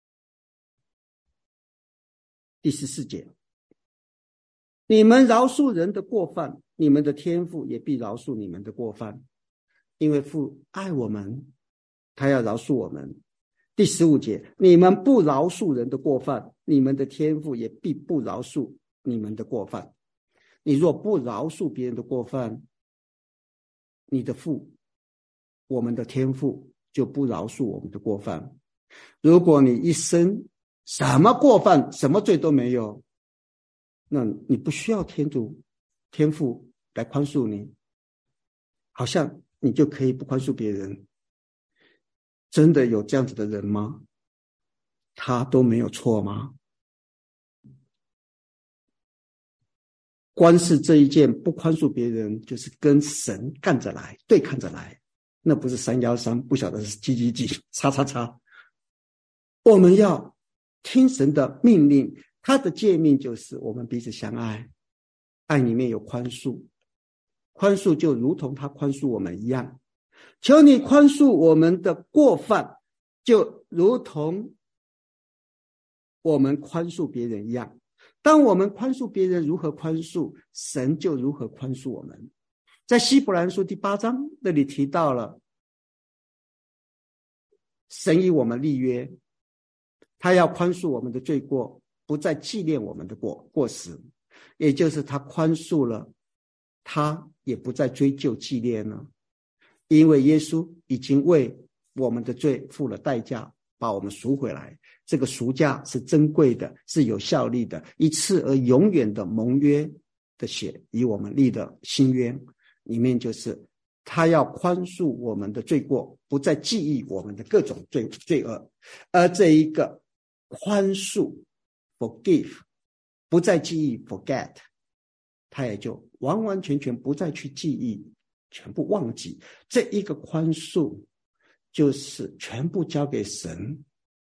Speaker 1: 第十四节，你们饶恕人的过犯，你们的天父也必饶恕你们的过犯，因为父爱我们，他要饶恕我们。第十五节，你们不饶恕人的过犯，你们的天父也必不饶恕你们的过犯。你若不饶恕别人的过犯，你的父，我们的天父就不饶恕我们的过犯。如果你一生什么过犯什么罪都没有，那你不需要天主天父来宽恕你，好像你就可以不宽恕别人。真的有这样子的人吗？他都没有错吗？光是这一件不宽恕别人，就是跟神干着来，对抗着来，那不是三幺三，不晓得是几几几，叉叉叉。我们要听神的命令，他的诫命就是我们彼此相爱，爱里面有宽恕，宽恕就如同他宽恕我们一样。求你宽恕我们的过犯，就如同我们宽恕别人一样。当我们宽恕别人如何宽恕，神就如何宽恕我们。在希伯来书第八章那里提到了，神与我们立约，他要宽恕我们的罪过，不再纪念我们的过过失，也就是他宽恕了，他也不再追究纪念了。因为耶稣已经为我们的罪付了代价，把我们赎回来。这个赎价是珍贵的，是有效力的，一次而永远的盟约的血，与我们立的新约里面，就是他要宽恕我们的罪过，不再记忆我们的各种罪罪恶。而这一个宽恕 forgive 不再记忆 forget， 他也就完完全全不再去记忆，全部忘记。这一个宽恕就是全部交给神。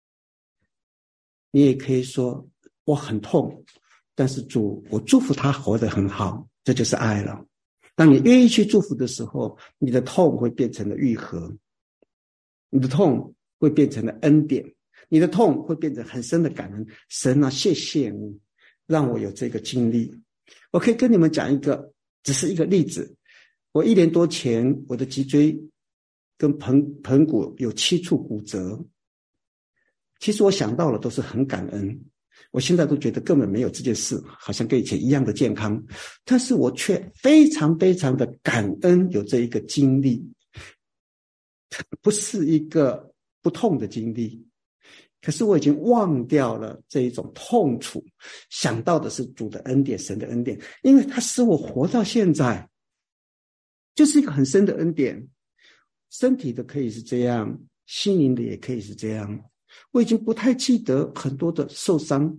Speaker 1: 你也可以说我很痛，但是主，我祝福他活得很好，这就是爱了。当你愿意去祝福的时候，你的痛会变成了愈合，你的痛会变成了恩典，你的痛会变成很深的感恩。神啊，谢谢你让我有这个经历。我可以跟你们讲一个，只是一个例子。我一年多前，我的脊椎跟盆盆骨有七处骨折。其实我想到了都是很感恩，我现在都觉得根本没有这件事，好像跟以前一样的健康，但是我却非常非常的感恩有这一个经历，不是一个不痛的经历，可是我已经忘掉了这一种痛楚，想到的是主的恩典，神的恩典，因为他使我活到现在，就是一个很深的恩典。身体的可以是这样，心灵的也可以是这样。我已经不太记得很多的受伤，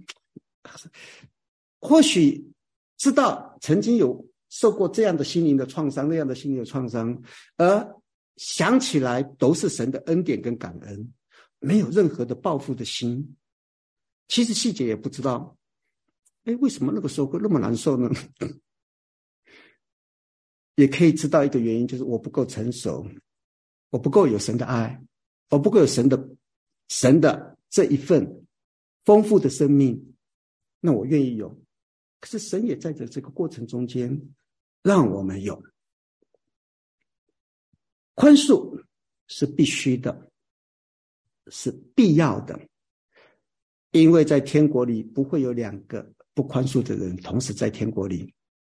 Speaker 1: 或许知道曾经有受过这样的心灵的创伤，那样的心灵的创伤，而想起来都是神的恩典跟感恩，没有任何的报复的心。其实细节也不知道，哎，为什么那个时候会那么难受呢？也可以知道一个原因，就是我不够成熟，我不够有神的爱，我不够有神的神的这一份丰富的生命，那我愿意有。可是神也在这个过程中间让我们有。宽恕是必须的，是必要的。 因为在天国里不会有两个不宽恕的人同时在天国里。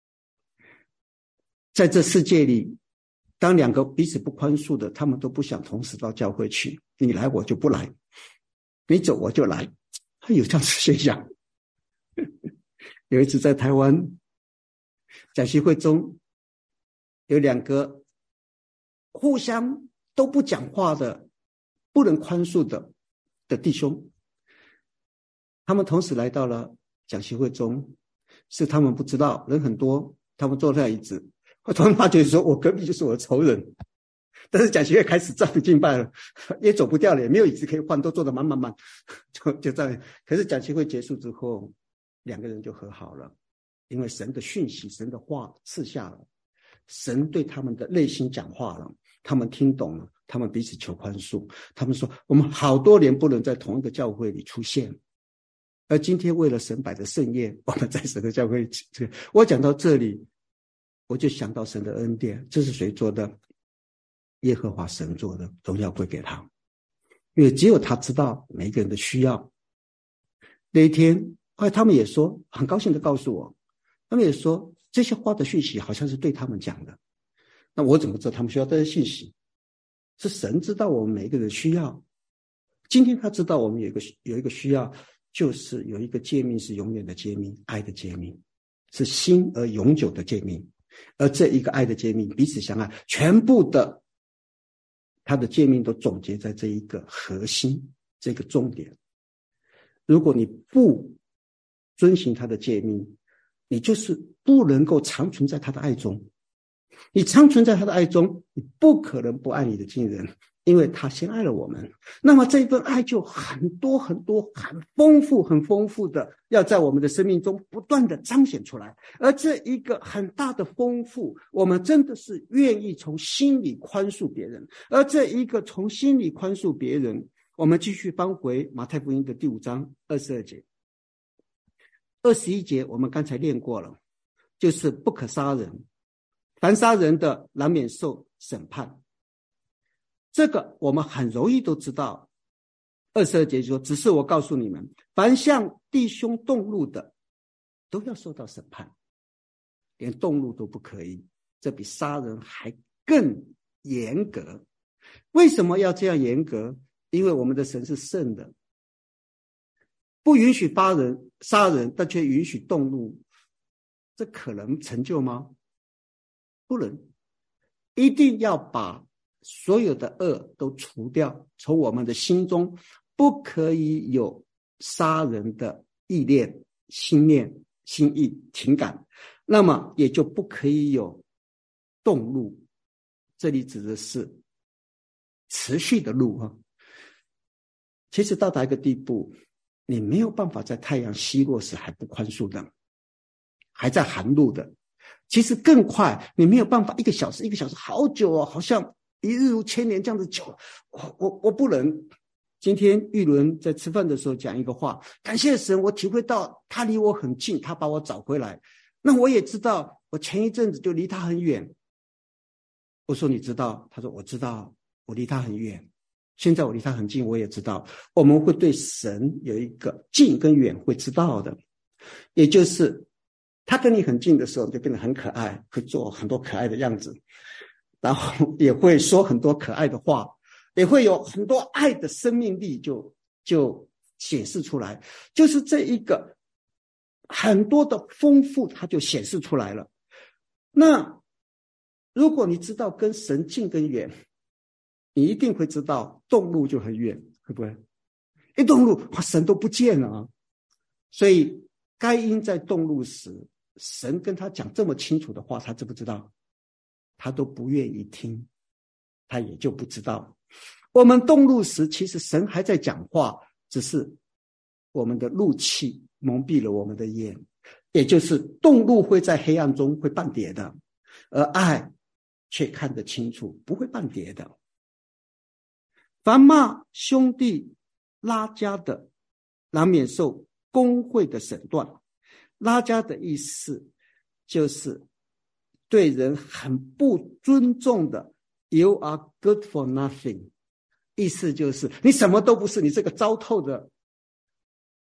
Speaker 1: 在这世界里，当两个彼此不宽恕的，他们都不想同时到教会去，你来我就不来，你走我就来，有这样子现象。有一次在台湾讲习会中，有两个互相都不讲话的、不能宽恕的的弟兄，他们同时来到了讲习会中，是他们不知道，人很多，他们坐在椅子，我突然发觉说，我隔壁就是我的仇人。但是讲习会开始站不敬拜了，也走不掉了，也没有椅子可以换，都坐得满满满，就就这样。可是讲习会结束之后，两个人就和好了，因为神的讯息、神的话赐下了，神对他们的内心讲话了，他们听懂了，他们彼此求宽恕。他们说，我们好多年不能在同一个教会里出现，而今天为了神摆的盛宴，我们在神的教会里。我讲到这里，我就想到神的恩典，这是谁做的？耶和华神做的，荣耀归给他，因为只有他知道每一个人的需要。那一天后来他们也说，很高兴的告诉我，他们也说这些话的讯息好像是对他们讲的。那我怎么知道他们需要这些信息？是神知道我们每一个人需要。今天他知道我们有一个有一个需要，就是有一个诫命是永远的诫命，爱的诫命，是新而永久的诫命。而这一个爱的诫命，彼此相爱，全部的他的诫命都总结在这一个核心，这个重点。如果你不遵行他的诫命，你就是不能够长存在他的爱中。你长存在他的爱中，你不可能不爱你的亲人，因为他先爱了我们。那么这份爱就很多很多很丰富很丰富的要在我们的生命中不断的彰显出来。而这一个很大的丰富，我们真的是愿意从心里宽恕别人。而这一个从心里宽恕别人，我们继续翻回马太福音的第五章二十二节。二十一节我们刚才练过了，就是不可杀人，凡杀人的难免受审判。这个我们很容易都知道。二十二节说，只是我告诉你们，凡向弟兄动怒的都要受到审判，连动怒都不可以，这比杀人还更严格。为什么要这样严格？因为我们的神是圣的，不允许杀人杀人，但却允许动怒，这可能成就吗？不能。一定要把所有的恶都除掉，从我们的心中不可以有杀人的意念、心念、心意、情感，那么也就不可以有动怒。这里指的是持续的怒啊。其实到达一个地步，你没有办法在太阳西落时还不宽恕的，还在含怒的。其实更快，你没有办法一个小时一个小时好久哦，好像一日如千年这样子久，我我我不能。今天玉伦在吃饭的时候讲一个话，感谢神，我体会到他离我很近，他把我找回来。那我也知道，我前一阵子就离他很远。我说你知道？他说我知道，我离他很远。现在我离他很近，我也知道。我们会对神有一个近跟远会知道的，也就是他跟你很近的时候，就变得很可爱，会做很多可爱的样子，然后也会说很多可爱的话，也会有很多爱的生命力就就显示出来，就是这一个很多的丰富，它就显示出来了。那如果你知道跟神近跟远，你一定会知道动怒就很远，会不会？一动怒，哇，神都不见了啊！所以该因在动怒时，神跟他讲这么清楚的话，他知不知道？他都不愿意听，他也就不知道。我们动怒时，其实神还在讲话，只是我们的怒气蒙蔽了我们的眼，也就是动怒会在黑暗中会半跌的，而爱却看得清楚，不会半跌的。凡骂兄弟拉加的，难免受公会的审断。拉加的意思就是对人很不尊重的 You are good for nothing， 意思就是你什么都不是，你这个糟透的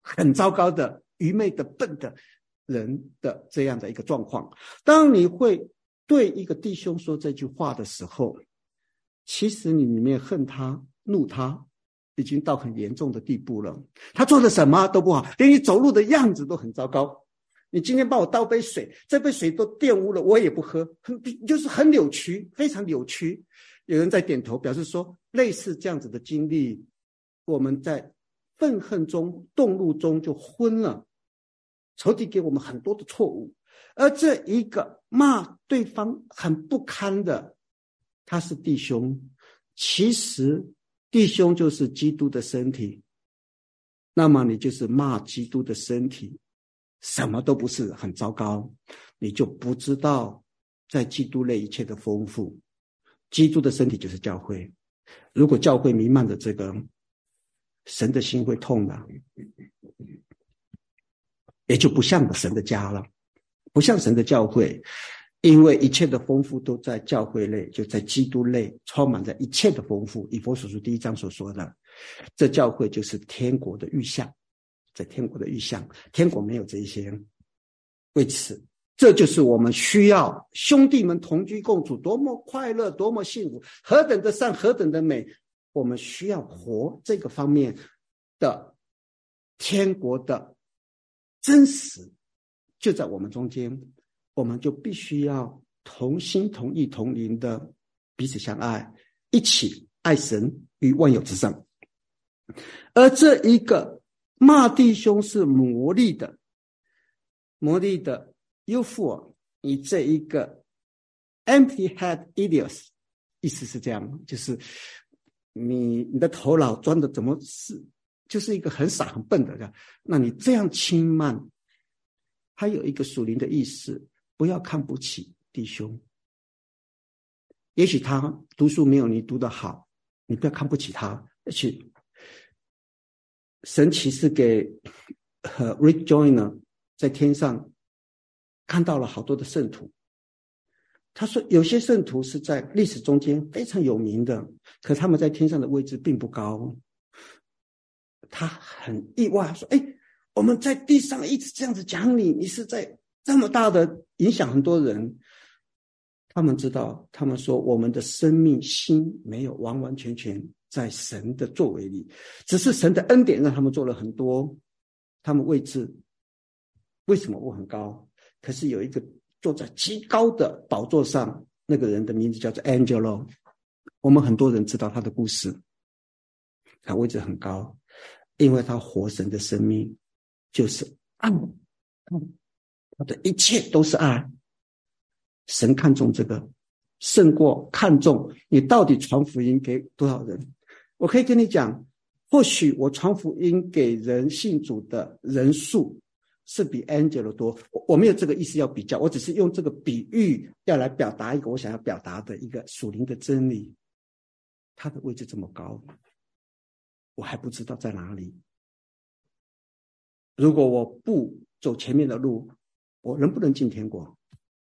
Speaker 1: 很糟糕的、愚昧的、笨的人的这样的一个状况。当你会对一个弟兄说这句话的时候，其实你里面恨他、怒他，已经到很严重的地步了。他做的什么都不好，连你走路的样子都很糟糕。你今天帮我倒杯水，这杯水都玷污了，我也不喝，很就是很扭曲，非常扭曲。有人在点头，表示说类似这样子的经历，我们在愤恨中、动怒中就昏了。仇敌给我们很多的错误，而这一个骂对方很不堪的，他是弟兄，其实弟兄就是基督的身体，那么你就是骂基督的身体，什么都不是，很糟糕，你就不知道在基督内一切的丰富。基督的身体就是教会，如果教会弥漫着这个，神的心会痛的，也就不像神的家了，不像神的教会，因为一切的丰富都在教会内，就在基督内充满着一切的丰富。以弗所书第一章所说的，这教会就是天国的预象，在天国的预象，天国没有这一些。为此，这就是我们需要兄弟们同居共处，多么快乐，多么幸福，何等的善，何等的美。我们需要活这个方面的天国的真实，就在我们中间，我们就必须要同心同意同灵的彼此相爱，一起爱神于万有之上。而这一个骂弟兄是魔力的，魔力的忧妇，你这一个 empty head idiots， 意思是这样，就是你你的头脑装的怎么是就是一个很傻很笨的，那你这样轻慢，还有一个属灵的意思，不要看不起弟兄。也许他读书没有你读得好，你不要看不起他。而且神启示给、呃、Rick Joyner 在天上看到了好多的圣徒，他说有些圣徒是在历史中间非常有名的，可他们在天上的位置并不高。他很意外说，哎，我们在地上一直这样子讲你，你是在这么大的影响很多人。他们知道，他们说我们的生命心没有完完全全在神的作为里，只是神的恩典让他们做了很多。他们位置为什么我很高？可是有一个坐在极高的宝座上，那个人的名字叫做 Angelo， 我们很多人知道他的故事。他位置很高，因为他活神的生命就是爱，他的一切都是爱。神看重这个，胜过看重你到底传福音给多少人。我可以跟你讲，或许我传福音给人信主的人数是比 Angelo 多，我没有这个意思要比较，我只是用这个比喻要来表达一个我想要表达的一个属灵的真理。他的位置这么高，我还不知道在哪里。如果我不走前面的路，我能不能进天国？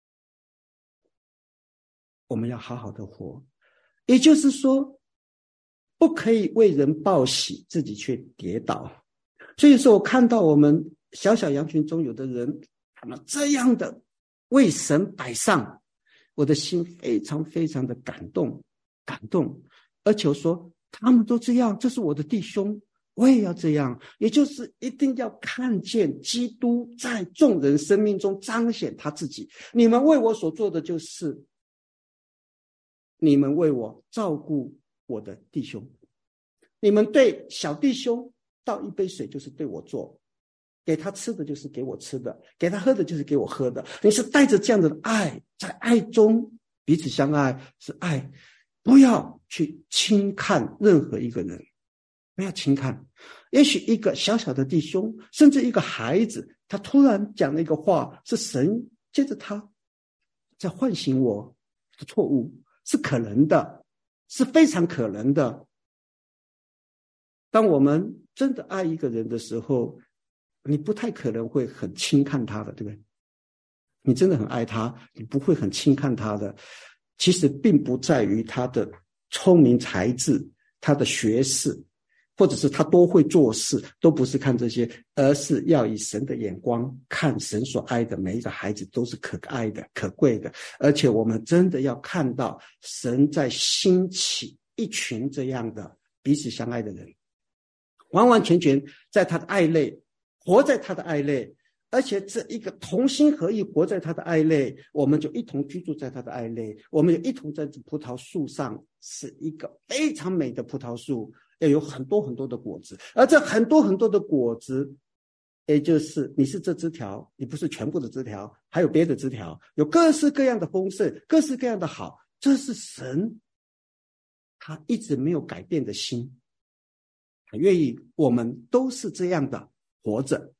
Speaker 1: 我们要好好的活，也就是说，不可以为人报喜，自己却跌倒。所以说我看到我们小小羊群中有的人，他们这样的为神摆上，我的心非常非常的感动，感动。而且我说，他们都这样，这是我的弟兄，我也要这样。也就是一定要看见基督在众人生命中彰显他自己。你们为我所做的就是，你们为我照顾我的弟兄，你们对小弟兄倒一杯水就是对我做，给他吃的就是给我吃的，给他喝的就是给我喝的。你是带着这样的爱，在爱中彼此相爱，是爱。不要去轻看任何一个人，不要轻看。也许一个小小的弟兄，甚至一个孩子，他突然讲了一个话，是神接着他在唤醒我的错误，是可能的，是非常可能的。当我们真的爱一个人的时候，你不太可能会很轻看他的，对不对？你真的很爱他，你不会很轻看他的。其实并不在于他的聪明才智，他的学识， 或者是他多会做事，都不是看这些，而是要以神的眼光看神所爱的每一个孩子都是可爱的、可贵的，而且我们真的要看到神在兴起一群这样的彼此相爱的人，完完全全在他的爱内，活在他的爱内，而且这一个同心合意活在他的爱内，我们就一同居住在他的爱内，我们就一同在这葡萄树上，是一个非常美的葡萄树，要有很多很多的果子，而这很多很多的果子，也就是你是这枝条，你不是全部的枝条，还有别的枝条，有各式各样的丰盛，各式各样的好，这是神他一直没有改变的心，他愿意我们都是这样的活着。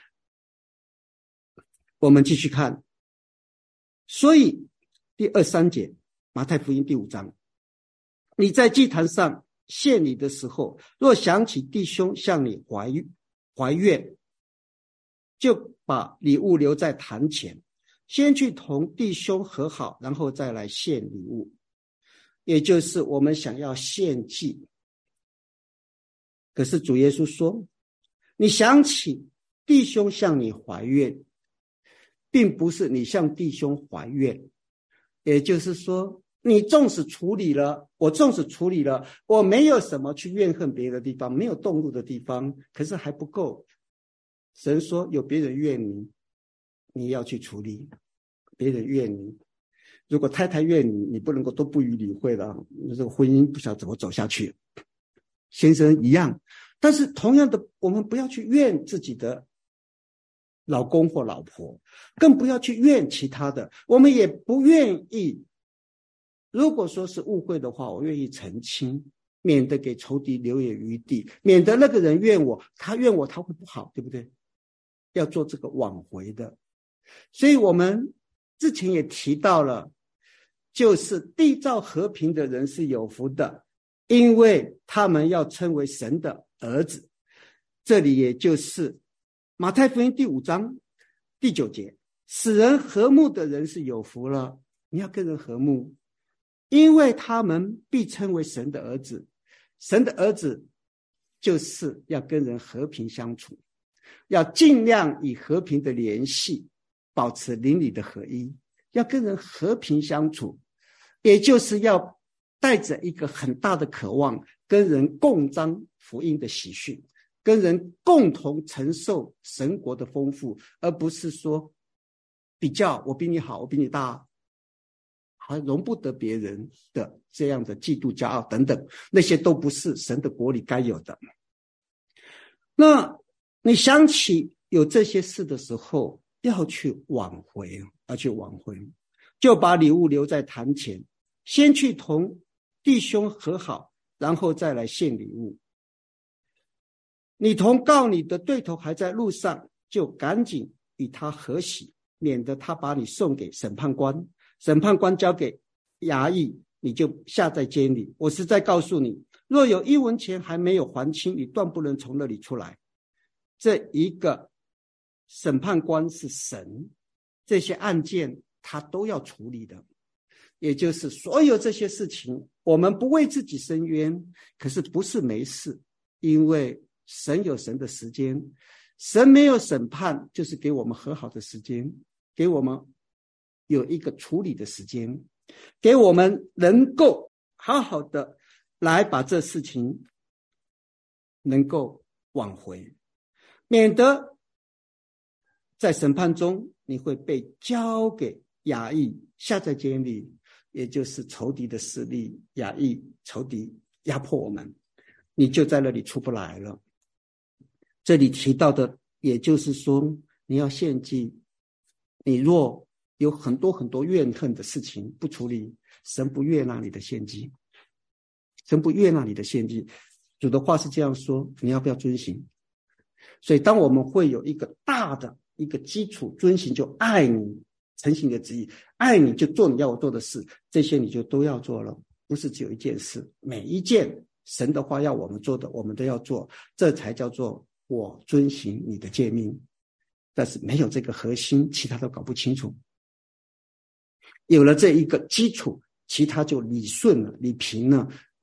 Speaker 1: 我们继续看，所以第二三节，马太福音第五章，你在祭坛上献礼的时候，若想起弟兄向你怀怀怨，就把礼物留在坛前，先去同弟兄和好，然后再来献礼物。也就是我们想要献祭，可是主耶稣说，你想起弟兄向你怀怨，并不是你向弟兄怀怨，也就是说你纵使处理了，我纵使处理了，我没有什么去怨恨别的地方，没有动怒的地方，可是还不够。神说有别人怨你，你要去处理。别人怨你，如果太太怨你，你不能够都不予理会了，这个婚姻不晓得怎么走下去。先生一样，但是同样的，我们不要去怨自己的老公或老婆，更不要去怨其他的，我们也不愿意，如果说是误会的话，我愿意澄清，免得给仇敌留有余地，免得那个人怨我，他怨我他会不好，对不对？要做这个挽回的。所以我们之前也提到了，就是缔造和平的人是有福的，因为他们要称为神的儿子。这里也就是马太福音第五章第九节，使人和睦的人是有福了。你要跟人和睦，因为他们必称为神的儿子。神的儿子就是要跟人和平相处，要尽量以和平的联系保持邻里的合一，要跟人和平相处，也就是要带着一个很大的渴望，跟人共彰福音的喜讯，跟人共同承受神国的丰富，而不是说比较我比你好，我比你大，还容不得别人的这样的嫉妒骄傲等等，那些都不是神的国里该有的。那你想起有这些事的时候，要去挽回，要去挽回，就把礼物留在坛前，先去同弟兄和好，然后再来献礼物。你同告你的对头还在路上，就赶紧与他和喜，免得他把你送给审判官，审判官交给衙役，你就下在监里。我实在告诉你，若有一文钱还没有还清，你断不能从那里出来。这一个审判官是神，这些案件他都要处理的，也就是所有这些事情，我们不为自己伸冤，可是不是没事，因为神有神的时间，神没有审判，就是给我们和好的时间，给我们有一个处理的时间，给我们能够好好的来把这事情能够挽回，免得在审判中你会被交给衙役，下在监里，也就是仇敌的势力，衙役仇敌压迫我们，你就在那里出不来了。这里提到的也就是说，你要献祭，你若有很多很多怨恨的事情不处理，神不悦纳你的献祭，神不悦纳你的献祭。主的话是这样说，你要不要遵行？所以当我们会有一个大的一个基础，遵行就爱你，诚行你的旨意，爱你就做你要我做的事，这些你就都要做了，不是只有一件事，每一件神的话要我们做的我们都要做，这才叫做我遵行你的诫命。但是没有这个核心，其他都搞不清楚。有了这一个基础，其他就理顺了，理平了，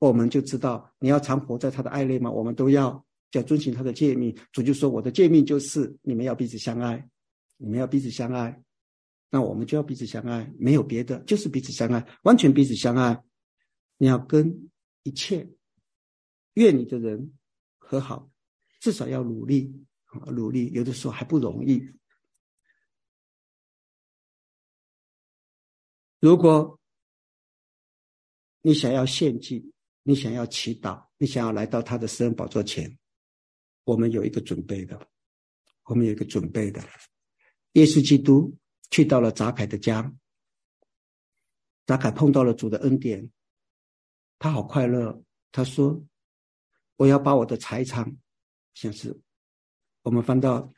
Speaker 1: 我们就知道你要常活在他的爱内吗？我们都要就要遵循他的诫命。主就说我的诫命就是你们要彼此相爱，你们要彼此相爱，那我们就要彼此相爱，没有别的，就是彼此相爱，完全彼此相爱。你要跟一切怨你的人和好，至少要努力，努力，有的时候还不容易。如果你想要献祭，你想要祈祷，你想要来到他的施恩宝座前，我们有一个准备的，我们有一个准备的。耶稣基督去到了杂凯的家，杂凯碰到了主的恩典，他好快乐，他说我要把我的财产，像是我们翻到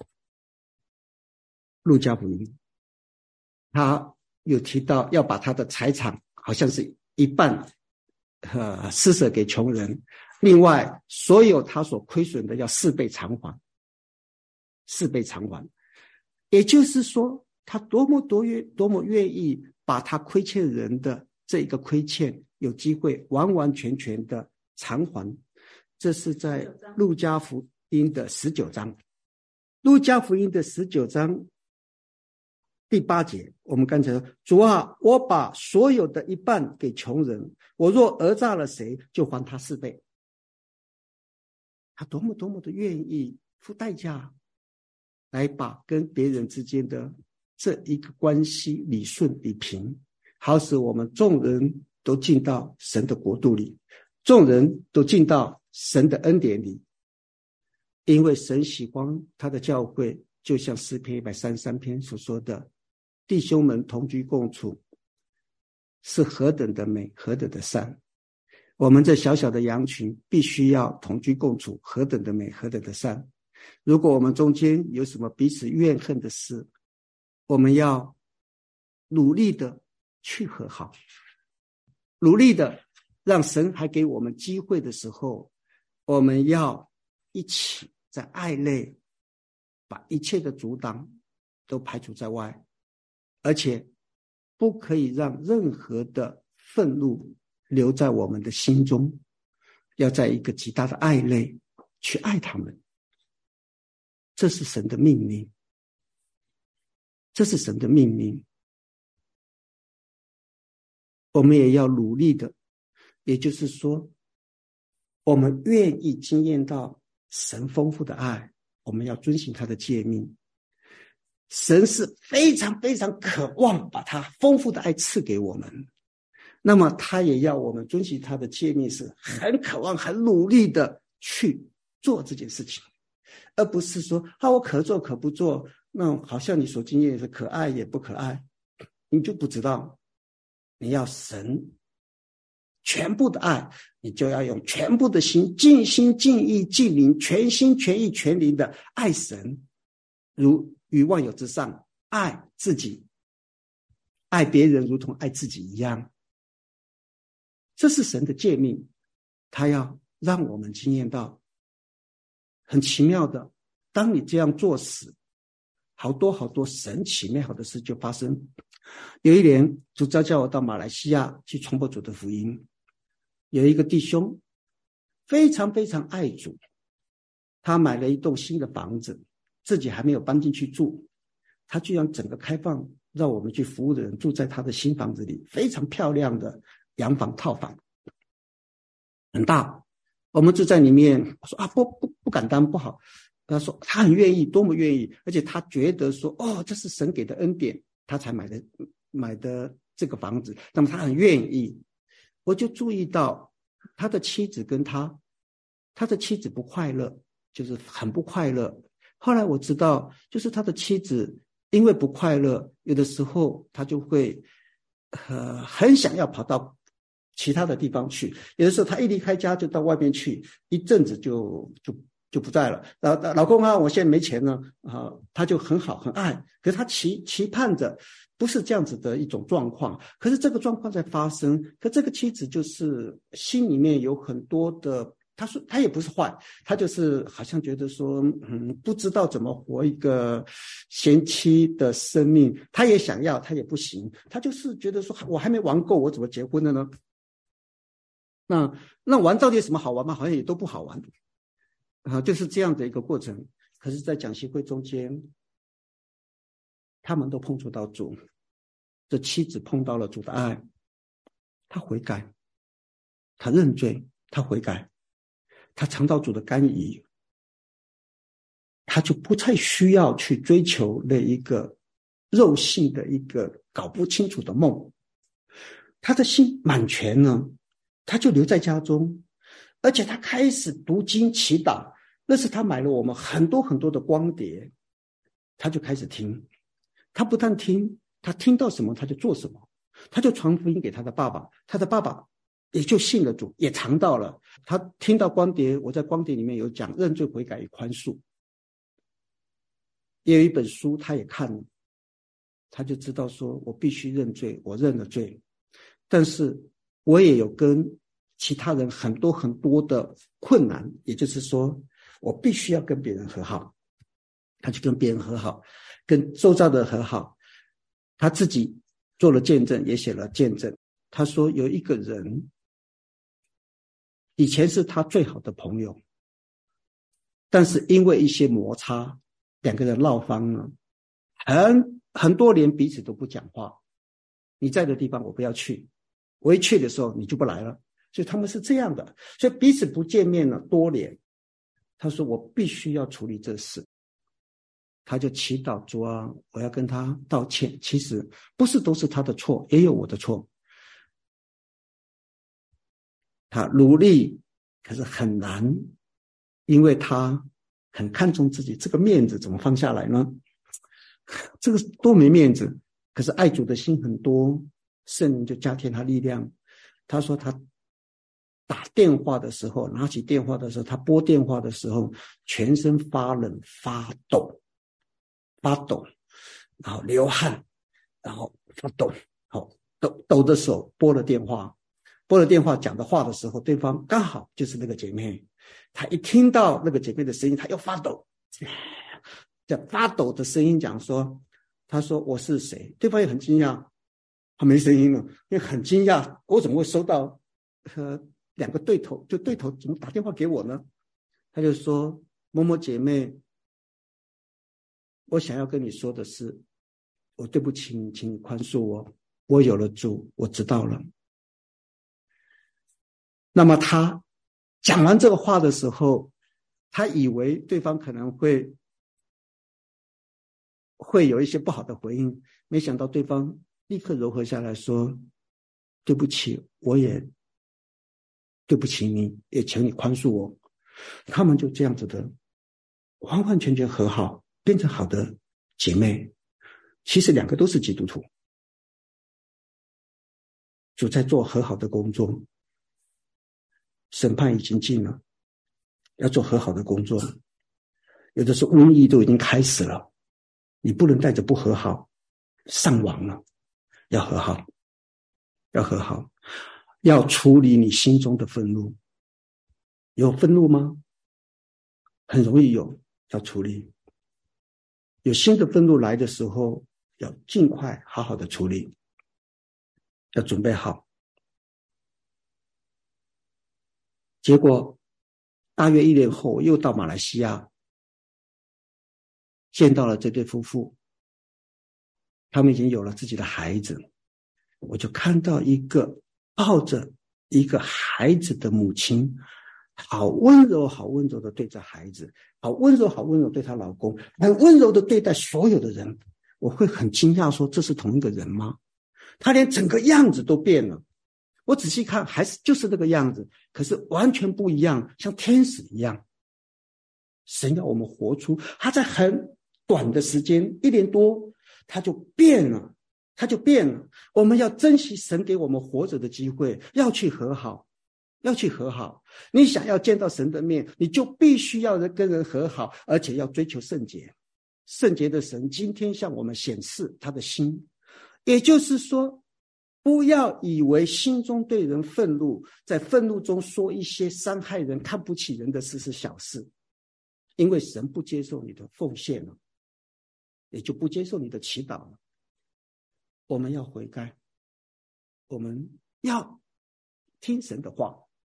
Speaker 1: 路加福音，他有提到要把他的财产好像是一半呃施舍给穷人，另外所有他所亏损的要四倍偿还，四倍偿还。也就是说他多么多愿多么愿意把他亏欠人的这一个亏欠有机会完完全全的偿还。这是在路加福音的十九章，路加福音的十九章第八节，我们刚才说，主啊，我把所有的一半给穷人，我若讹诈了谁，就还他四倍。他多么多么的愿意付代价来把跟别人之间的这一个关系理顺理平，好使我们众人都进到神的国度里，众人都进到神的恩典里。因为神喜欢他的教会，就像诗篇一百三十三篇所说的，弟兄们同居共处是何等的美，何等的善。我们这小小的羊群必须要同居共处，何等的美，何等的善。如果我们中间有什么彼此怨恨的事，我们要努力的去和好，努力的让神还给我们机会的时候，我们要一起在爱内把一切的阻挡都排除在外，而且不可以让任何的愤怒留在我们的心中，要在一个极大的爱内去爱他们。这是神的命令，这是神的命令。我们也要努力的，也就是说，我们愿意经验到神丰富的爱，我们要遵循他的诫命。神是非常非常渴望把他丰富的爱赐给我们，那么他也要我们遵循他的诫命，是很渴望很努力的去做这件事情，而不是说啊我可做可不做，那好像你所经验是可爱也不可爱，你就不知道。你要神全部的爱，你就要用全部的心，尽心尽意尽灵，全心全意全灵的爱神，如于万有之上爱自己，爱别人如同爱自己一样。这是神的诫命，他要让我们经验到很奇妙的，当你这样做时，好多好多神奇美好的事就发生。有一年主召叫我到马来西亚去传播主的福音，有一个弟兄非常非常爱主，他买了一栋新的房子，自己还没有搬进去住，他居然整个开放让我们去服务的人住在他的新房子里，非常漂亮的洋房套房，很大。我们住在里面，我说啊不不不敢当，不好。他说他很愿意，多么愿意，而且他觉得说哦这是神给的恩典，他才买的买的这个房子，那么他很愿意。我就注意到他的妻子跟他，他的妻子不快乐，就是很不快乐。后来我知道，就是他的妻子因为不快乐，有的时候他就会呃很想要跑到其他的地方去，有的时候他一离开家就到外面去，一阵子就就就不在了。老老公啊，我现在没钱了啊，他就很好很爱，可是他期期盼着不是这样子的一种状况，可是这个状况在发生，可这个妻子就是心里面有很多的，他说他也不是坏，他就是好像觉得说嗯不知道怎么活一个贤妻的生命，他也想要他也不行，他就是觉得说我还没玩够，我怎么结婚了呢？ 那那玩到底有什么好玩吗？好像也都不好玩啊，就是这样的一个过程。可是在讲习会中间，他们都碰触到主，这妻子碰到了主的爱，他悔改，他认罪，他悔改，他尝到主的甘饴，他就不再需要去追求那一个肉性的一个搞不清楚的梦，他的心满全呢，他就留在家中，而且他开始读经祈祷。那是他买了我们很多很多的光碟，他就开始听。他不但听，他听到什么他就做什么，他就传福音给他的爸爸，他的爸爸也就信了主，也尝到了。他听到光碟，我在光碟里面有讲认罪悔改与宽恕，也有一本书他也看了，他就知道说我必须认罪，我认了罪，但是我也有跟其他人很多很多的困难，也就是说我必须要跟别人和好。他就跟别人和好，跟周遭的和好，他自己做了见证，也写了见证。他说有一个人以前是他最好的朋友，但是因为一些摩擦，两个人闹翻了，很很多年彼此都不讲话。你在的地方我不要去，我一去的时候你就不来了，所以他们是这样的，所以彼此不见面了多年。他说我必须要处理这事，他就祈祷主啊，我要跟他道歉。其实不是都是他的错，也有我的错。他努力，可是很难，因为他很看重自己，这个面子怎么放下来呢？这个多没面子。可是爱主的心很多，圣灵就加添他力量。他说他打电话的时候，拿起电话的时候，他拨电话的时候，全身发冷发抖，发抖，然后流汗，然后发抖，好抖抖的手拨了电话，拨了电话讲的话的时候，对方刚好就是那个姐妹，他一听到那个姐妹的声音，他又发抖，这发抖的声音讲说，他说我是谁？对方也很惊讶，他没声音了，因为很惊讶，我怎么会收到呃两个对头，就对头怎么打电话给我呢？他就说某某姐妹，我想要跟你说的是，我对不起你，请你宽恕我，我有了主，我知道了。那么他讲完这个话的时候，他以为对方可能会会有一些不好的回应，没想到对方立刻柔和下来说，对不起，我也对不起你，也请你宽恕我。他们就这样子的完完全全和好，变成好的姐妹。其实两个都是基督徒，主在做和好的工作，审判已经尽了，要做和好的工作。有的是瘟疫都已经开始了，你不能带着不和好上网了，要和好，要和好，要处理你心中的愤怒。有愤怒吗？很容易有，要处理。有新的愤怒来的时候，要尽快好好的处理，要准备好。结果大约一年后，我又到马来西亚，见到了这对夫妇，他们已经有了自己的孩子。我就看到一个抱着一个孩子的母亲，好温柔好温柔的对着孩子，好温柔好温柔对她老公，很温柔的对待所有的人。我会很惊讶说，这是同一个人吗？他连整个样子都变了。我仔细看，还是就是那个样子，可是完全不一样，像天使一样。神要我们活出，他在很短的时间，一年多，他就变了，他就变了。我们要珍惜神给我们活着的机会，要去和好，要去和好。你想要见到神的面，你就必须要跟人和好，而且要追求圣洁。圣洁的神今天向我们显示他的心，也就是说，不要以为心中对人愤怒，在愤怒中说一些伤害人、看不起人的事是小事，因为神不接受你的奉献了，也就不接受你的祈祷了。我们要悔改，我们要听神的话，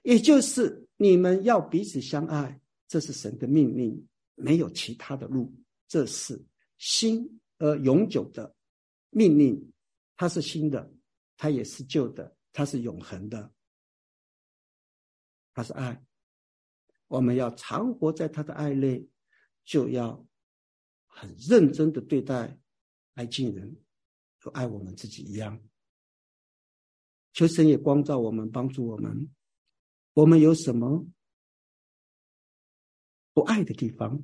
Speaker 1: 也就是你们要彼此相爱，这是神的命令，没有其他的路，这是新而永久的命令，它是新的，它也是旧的，它是永恒的，它是爱。我们要常活在他的爱内，就要很认真的对待爱敬人，和爱我们自己一样。求神也光照我们，帮助我们。我们有什么不爱的地方？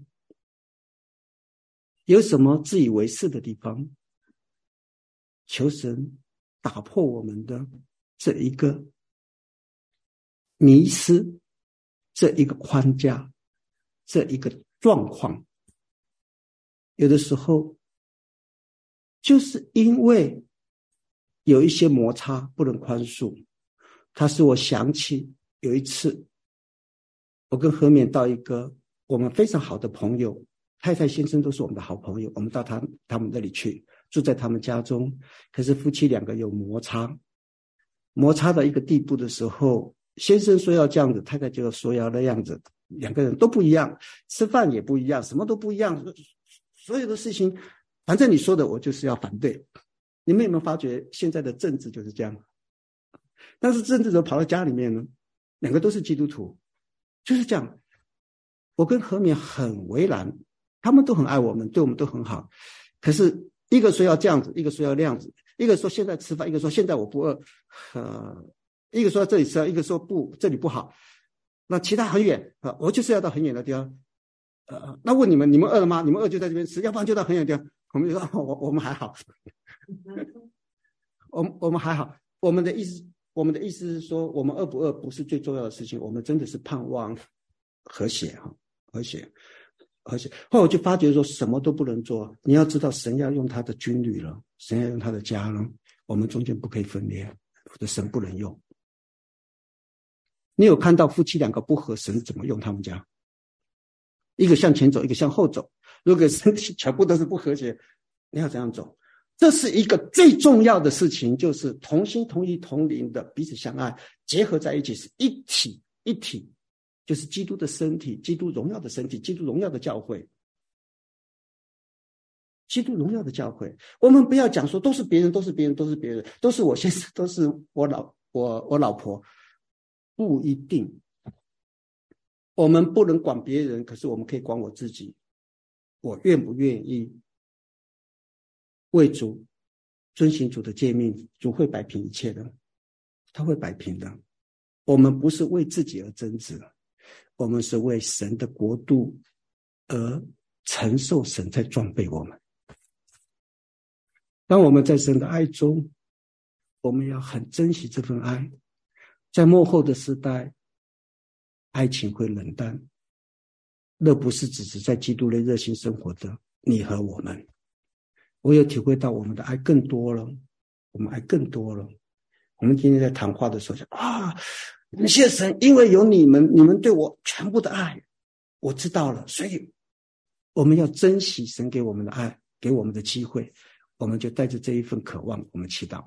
Speaker 1: 有什么自以为是的地方？求神打破我们的这一个迷失，这一个框架，这一个状况。有的时候就是因为有一些摩擦不能宽恕，它使我想起有一次我跟何勉到一个我们非常好的朋友，太太先生都是我们的好朋友，我们到他他们那里去，住在他们家中。可是夫妻两个有摩擦，摩擦到一个地步的时候，先生说要这样子，太太就说要那样子，两个人都不一样，吃饭也不一样，什么都不一样，所有的事情反正你说的我就是要反对。你们有没有发觉现在的政治就是这样？但是政治者跑到家里面呢，两个都是基督徒，就是这样。我跟何勉很为难，他们都很爱我们，对我们都很好，可是一个说要这样子，一个说要那样子，一个说现在吃饭，一个说现在我不饿，呃，一个说这里吃，一个说不，这里不好，那其他很远啊，我就是要到很远的地方。呃，那问你们，你们饿了吗？你们饿就在这边吃，要不然就到很远的地方。我们就说，哦、我我们还好，我们我们还好。我们的意思，我们的意思是说，我们饿不饿不是最重要的事情，我们真的是盼望和谐哈，和谐。而且后来我就发觉说什么都不能做，你要知道神要用他的军旅了，神要用他的家了，我们中间不可以分裂，否则神不能用。你有看到夫妻两个不合，神怎么用他们家？一个向前走，一个向后走。如果身体全部都是不和谐，你要怎样走？这是一个最重要的事情，就是同心同意同灵的彼此相爱，结合在一起是一体一体，就是基督的身体，基督荣耀的身体，基督荣耀的教会，基督荣耀的教会。我们不要讲说都是别人，都是别人，都是别人，都是我先生，都是我老我我老婆，不一定。我们不能管别人，可是我们可以管我自己。我愿不愿意为主遵行主的诫命？主会摆平一切的，他会摆平的。我们不是为自己而争执，我们是为神的国度而承受神在装备我们。当我们在神的爱中，我们要很珍惜这份爱。在末后的时代，爱情会冷淡，那不是只是在基督内热心生活的你和我们。我有体会到我们的爱更多了，我们爱更多了。我们今天在谈话的时候讲啊，感谢神，因为有你们，你们对我全部的爱，我知道了，所以我们要珍惜神给我们的爱，给我们的机会，我们就带着这一份渴望，我们祈祷。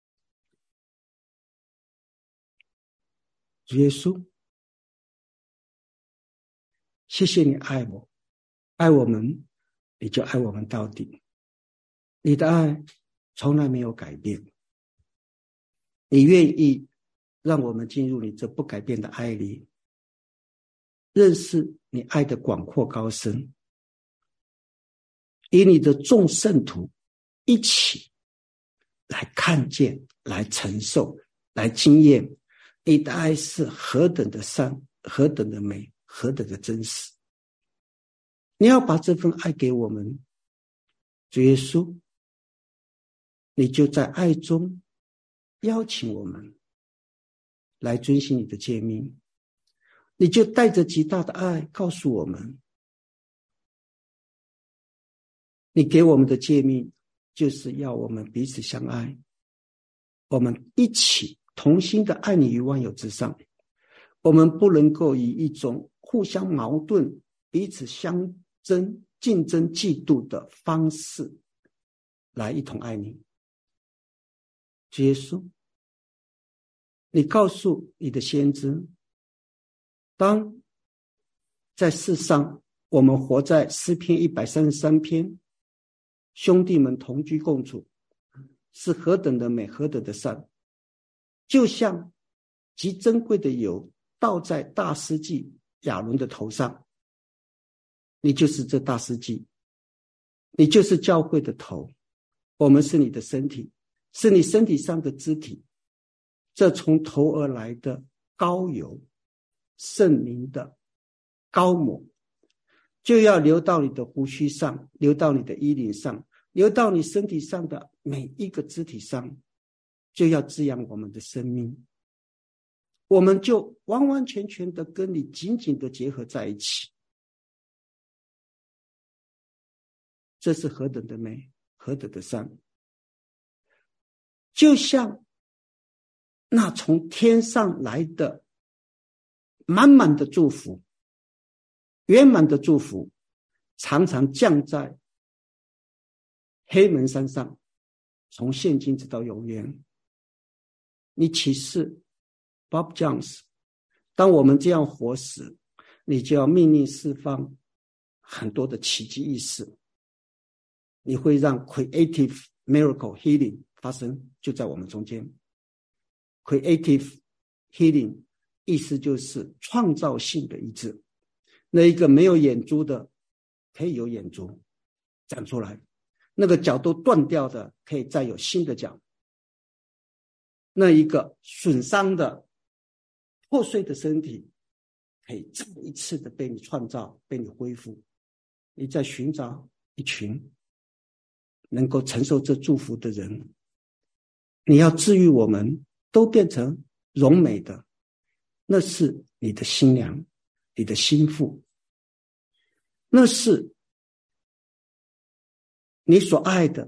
Speaker 1: 主耶稣，谢谢你爱我，爱我们，你就爱我们到底。你的爱从来没有改变，你愿意让我们进入你这不改变的爱里，认识你爱的广阔高深，以你的众圣徒一起来看见，来承受，来经验你的爱是何等的善，何等的美，何等的真实。你要把这份爱给我们，主耶稣，你就在爱中邀请我们来遵行你的诫命，你就带着极大的爱告诉我们，你给我们的诫命就是要我们彼此相爱，我们一起同心的爱你于万有之上。我们不能够以一种互相矛盾、彼此相争、竞争、嫉妒的方式来一同爱你。主耶稣，你告诉你的先知， 当在世上我们活在诗篇一百三十三篇，兄弟们同居共处，是何等的美，何等的善，就像极珍贵的油倒在大司祭亚伦的头上，你就是这大司祭，你就是教会的头，我们是你的身体，是你身体上的肢体。这从头而来的膏油，圣灵的膏抹，就要流到你的胡须上，流到你的衣领上，流到你身体上的每一个肢体上，就要滋养我们的生命，我们就完完全全的跟你紧紧的结合在一起。这是何等的美，何等的善，就像那从天上来的满满的祝福，圆满的祝福，常常降在黑门山上，从现今直到永远。你启示 Bob Jones， 当我们这样活时，你就要命令释放很多的奇迹意识，你会让 creative miracle healing 发生，就在我们中间。 creative healing 意思就是创造性的医治，那一个没有眼珠的可以有眼珠长出来，那个脚都断掉的可以再有新的脚，那一个损伤的破碎的身体可以再一次的被你创造，被你恢复。你在寻找一群能够承受这祝福的人，你要治愈我们都变成荣美的，那是你的新娘，你的心腹，那是你所爱的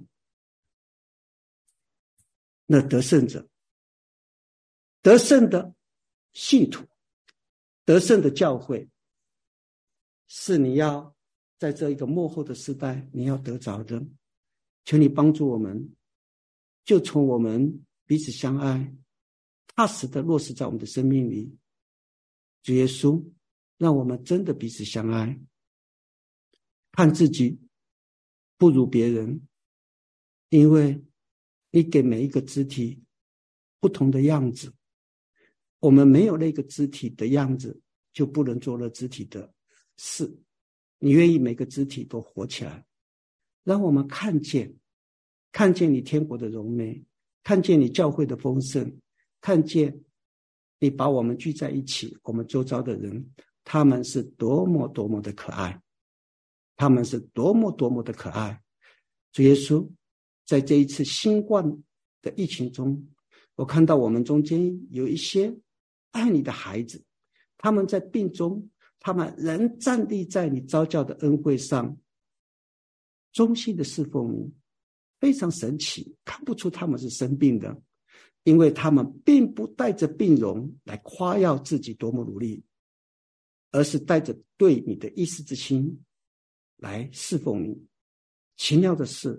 Speaker 1: 那得胜者，得胜的信徒，得胜的教会，是你要在这一个末后的时代你要得着的。求你帮助我们，就从我们彼此相爱踏实的落实在我们的生命里。主耶稣，让我们真的彼此相爱，看自己不如别人，因为你给每一个肢体不同的样子，我们没有那个肢体的样子，就不能做了肢体的事。你愿意每个肢体都活起来，让我们看见看见你天国的荣美，看见你教会的丰盛，看见你把我们聚在一起，我们周遭的人，他们是多么多么的可爱，他们是多么多么的可爱。主耶稣，在这一次新冠的疫情中，我看到我们中间有一些爱你的孩子，他们在病中，他们仍站立在你召叫的恩惠上，忠心的侍奉你，非常神奇，看不出他们是生病的，因为他们并不带着病容来夸耀自己多么努力，而是带着对你的一丝之心来侍奉你。奇妙的是，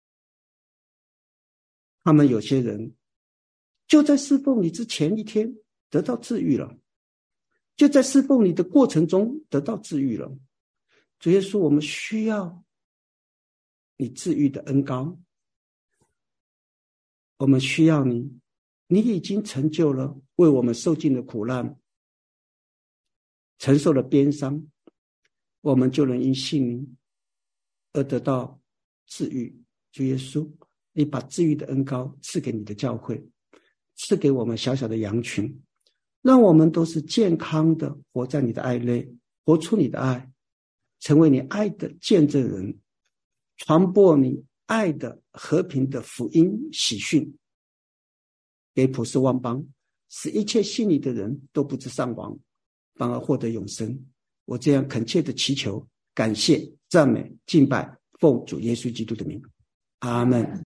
Speaker 1: 他们有些人就在侍奉你之前一天得到治愈了，就在侍奉你的过程中得到治愈了。主耶稣，我们需要你治愈的恩膏，我们需要你，你已经成就了，为我们受尽了苦难，承受了鞭伤，我们就能因信你而得到治愈。主耶稣，你把治愈的恩膏赐给你的教会，赐给我们小小的羊群，让我们都是健康的活在你的爱内，活出你的爱，成为你爱的见证人，传播你爱的和平的福音喜讯，给普世万邦，使一切信你的人都不致丧亡，反而获得永生。我这样恳切的祈求，感谢、赞美、敬拜，奉主耶稣基督的名，阿们。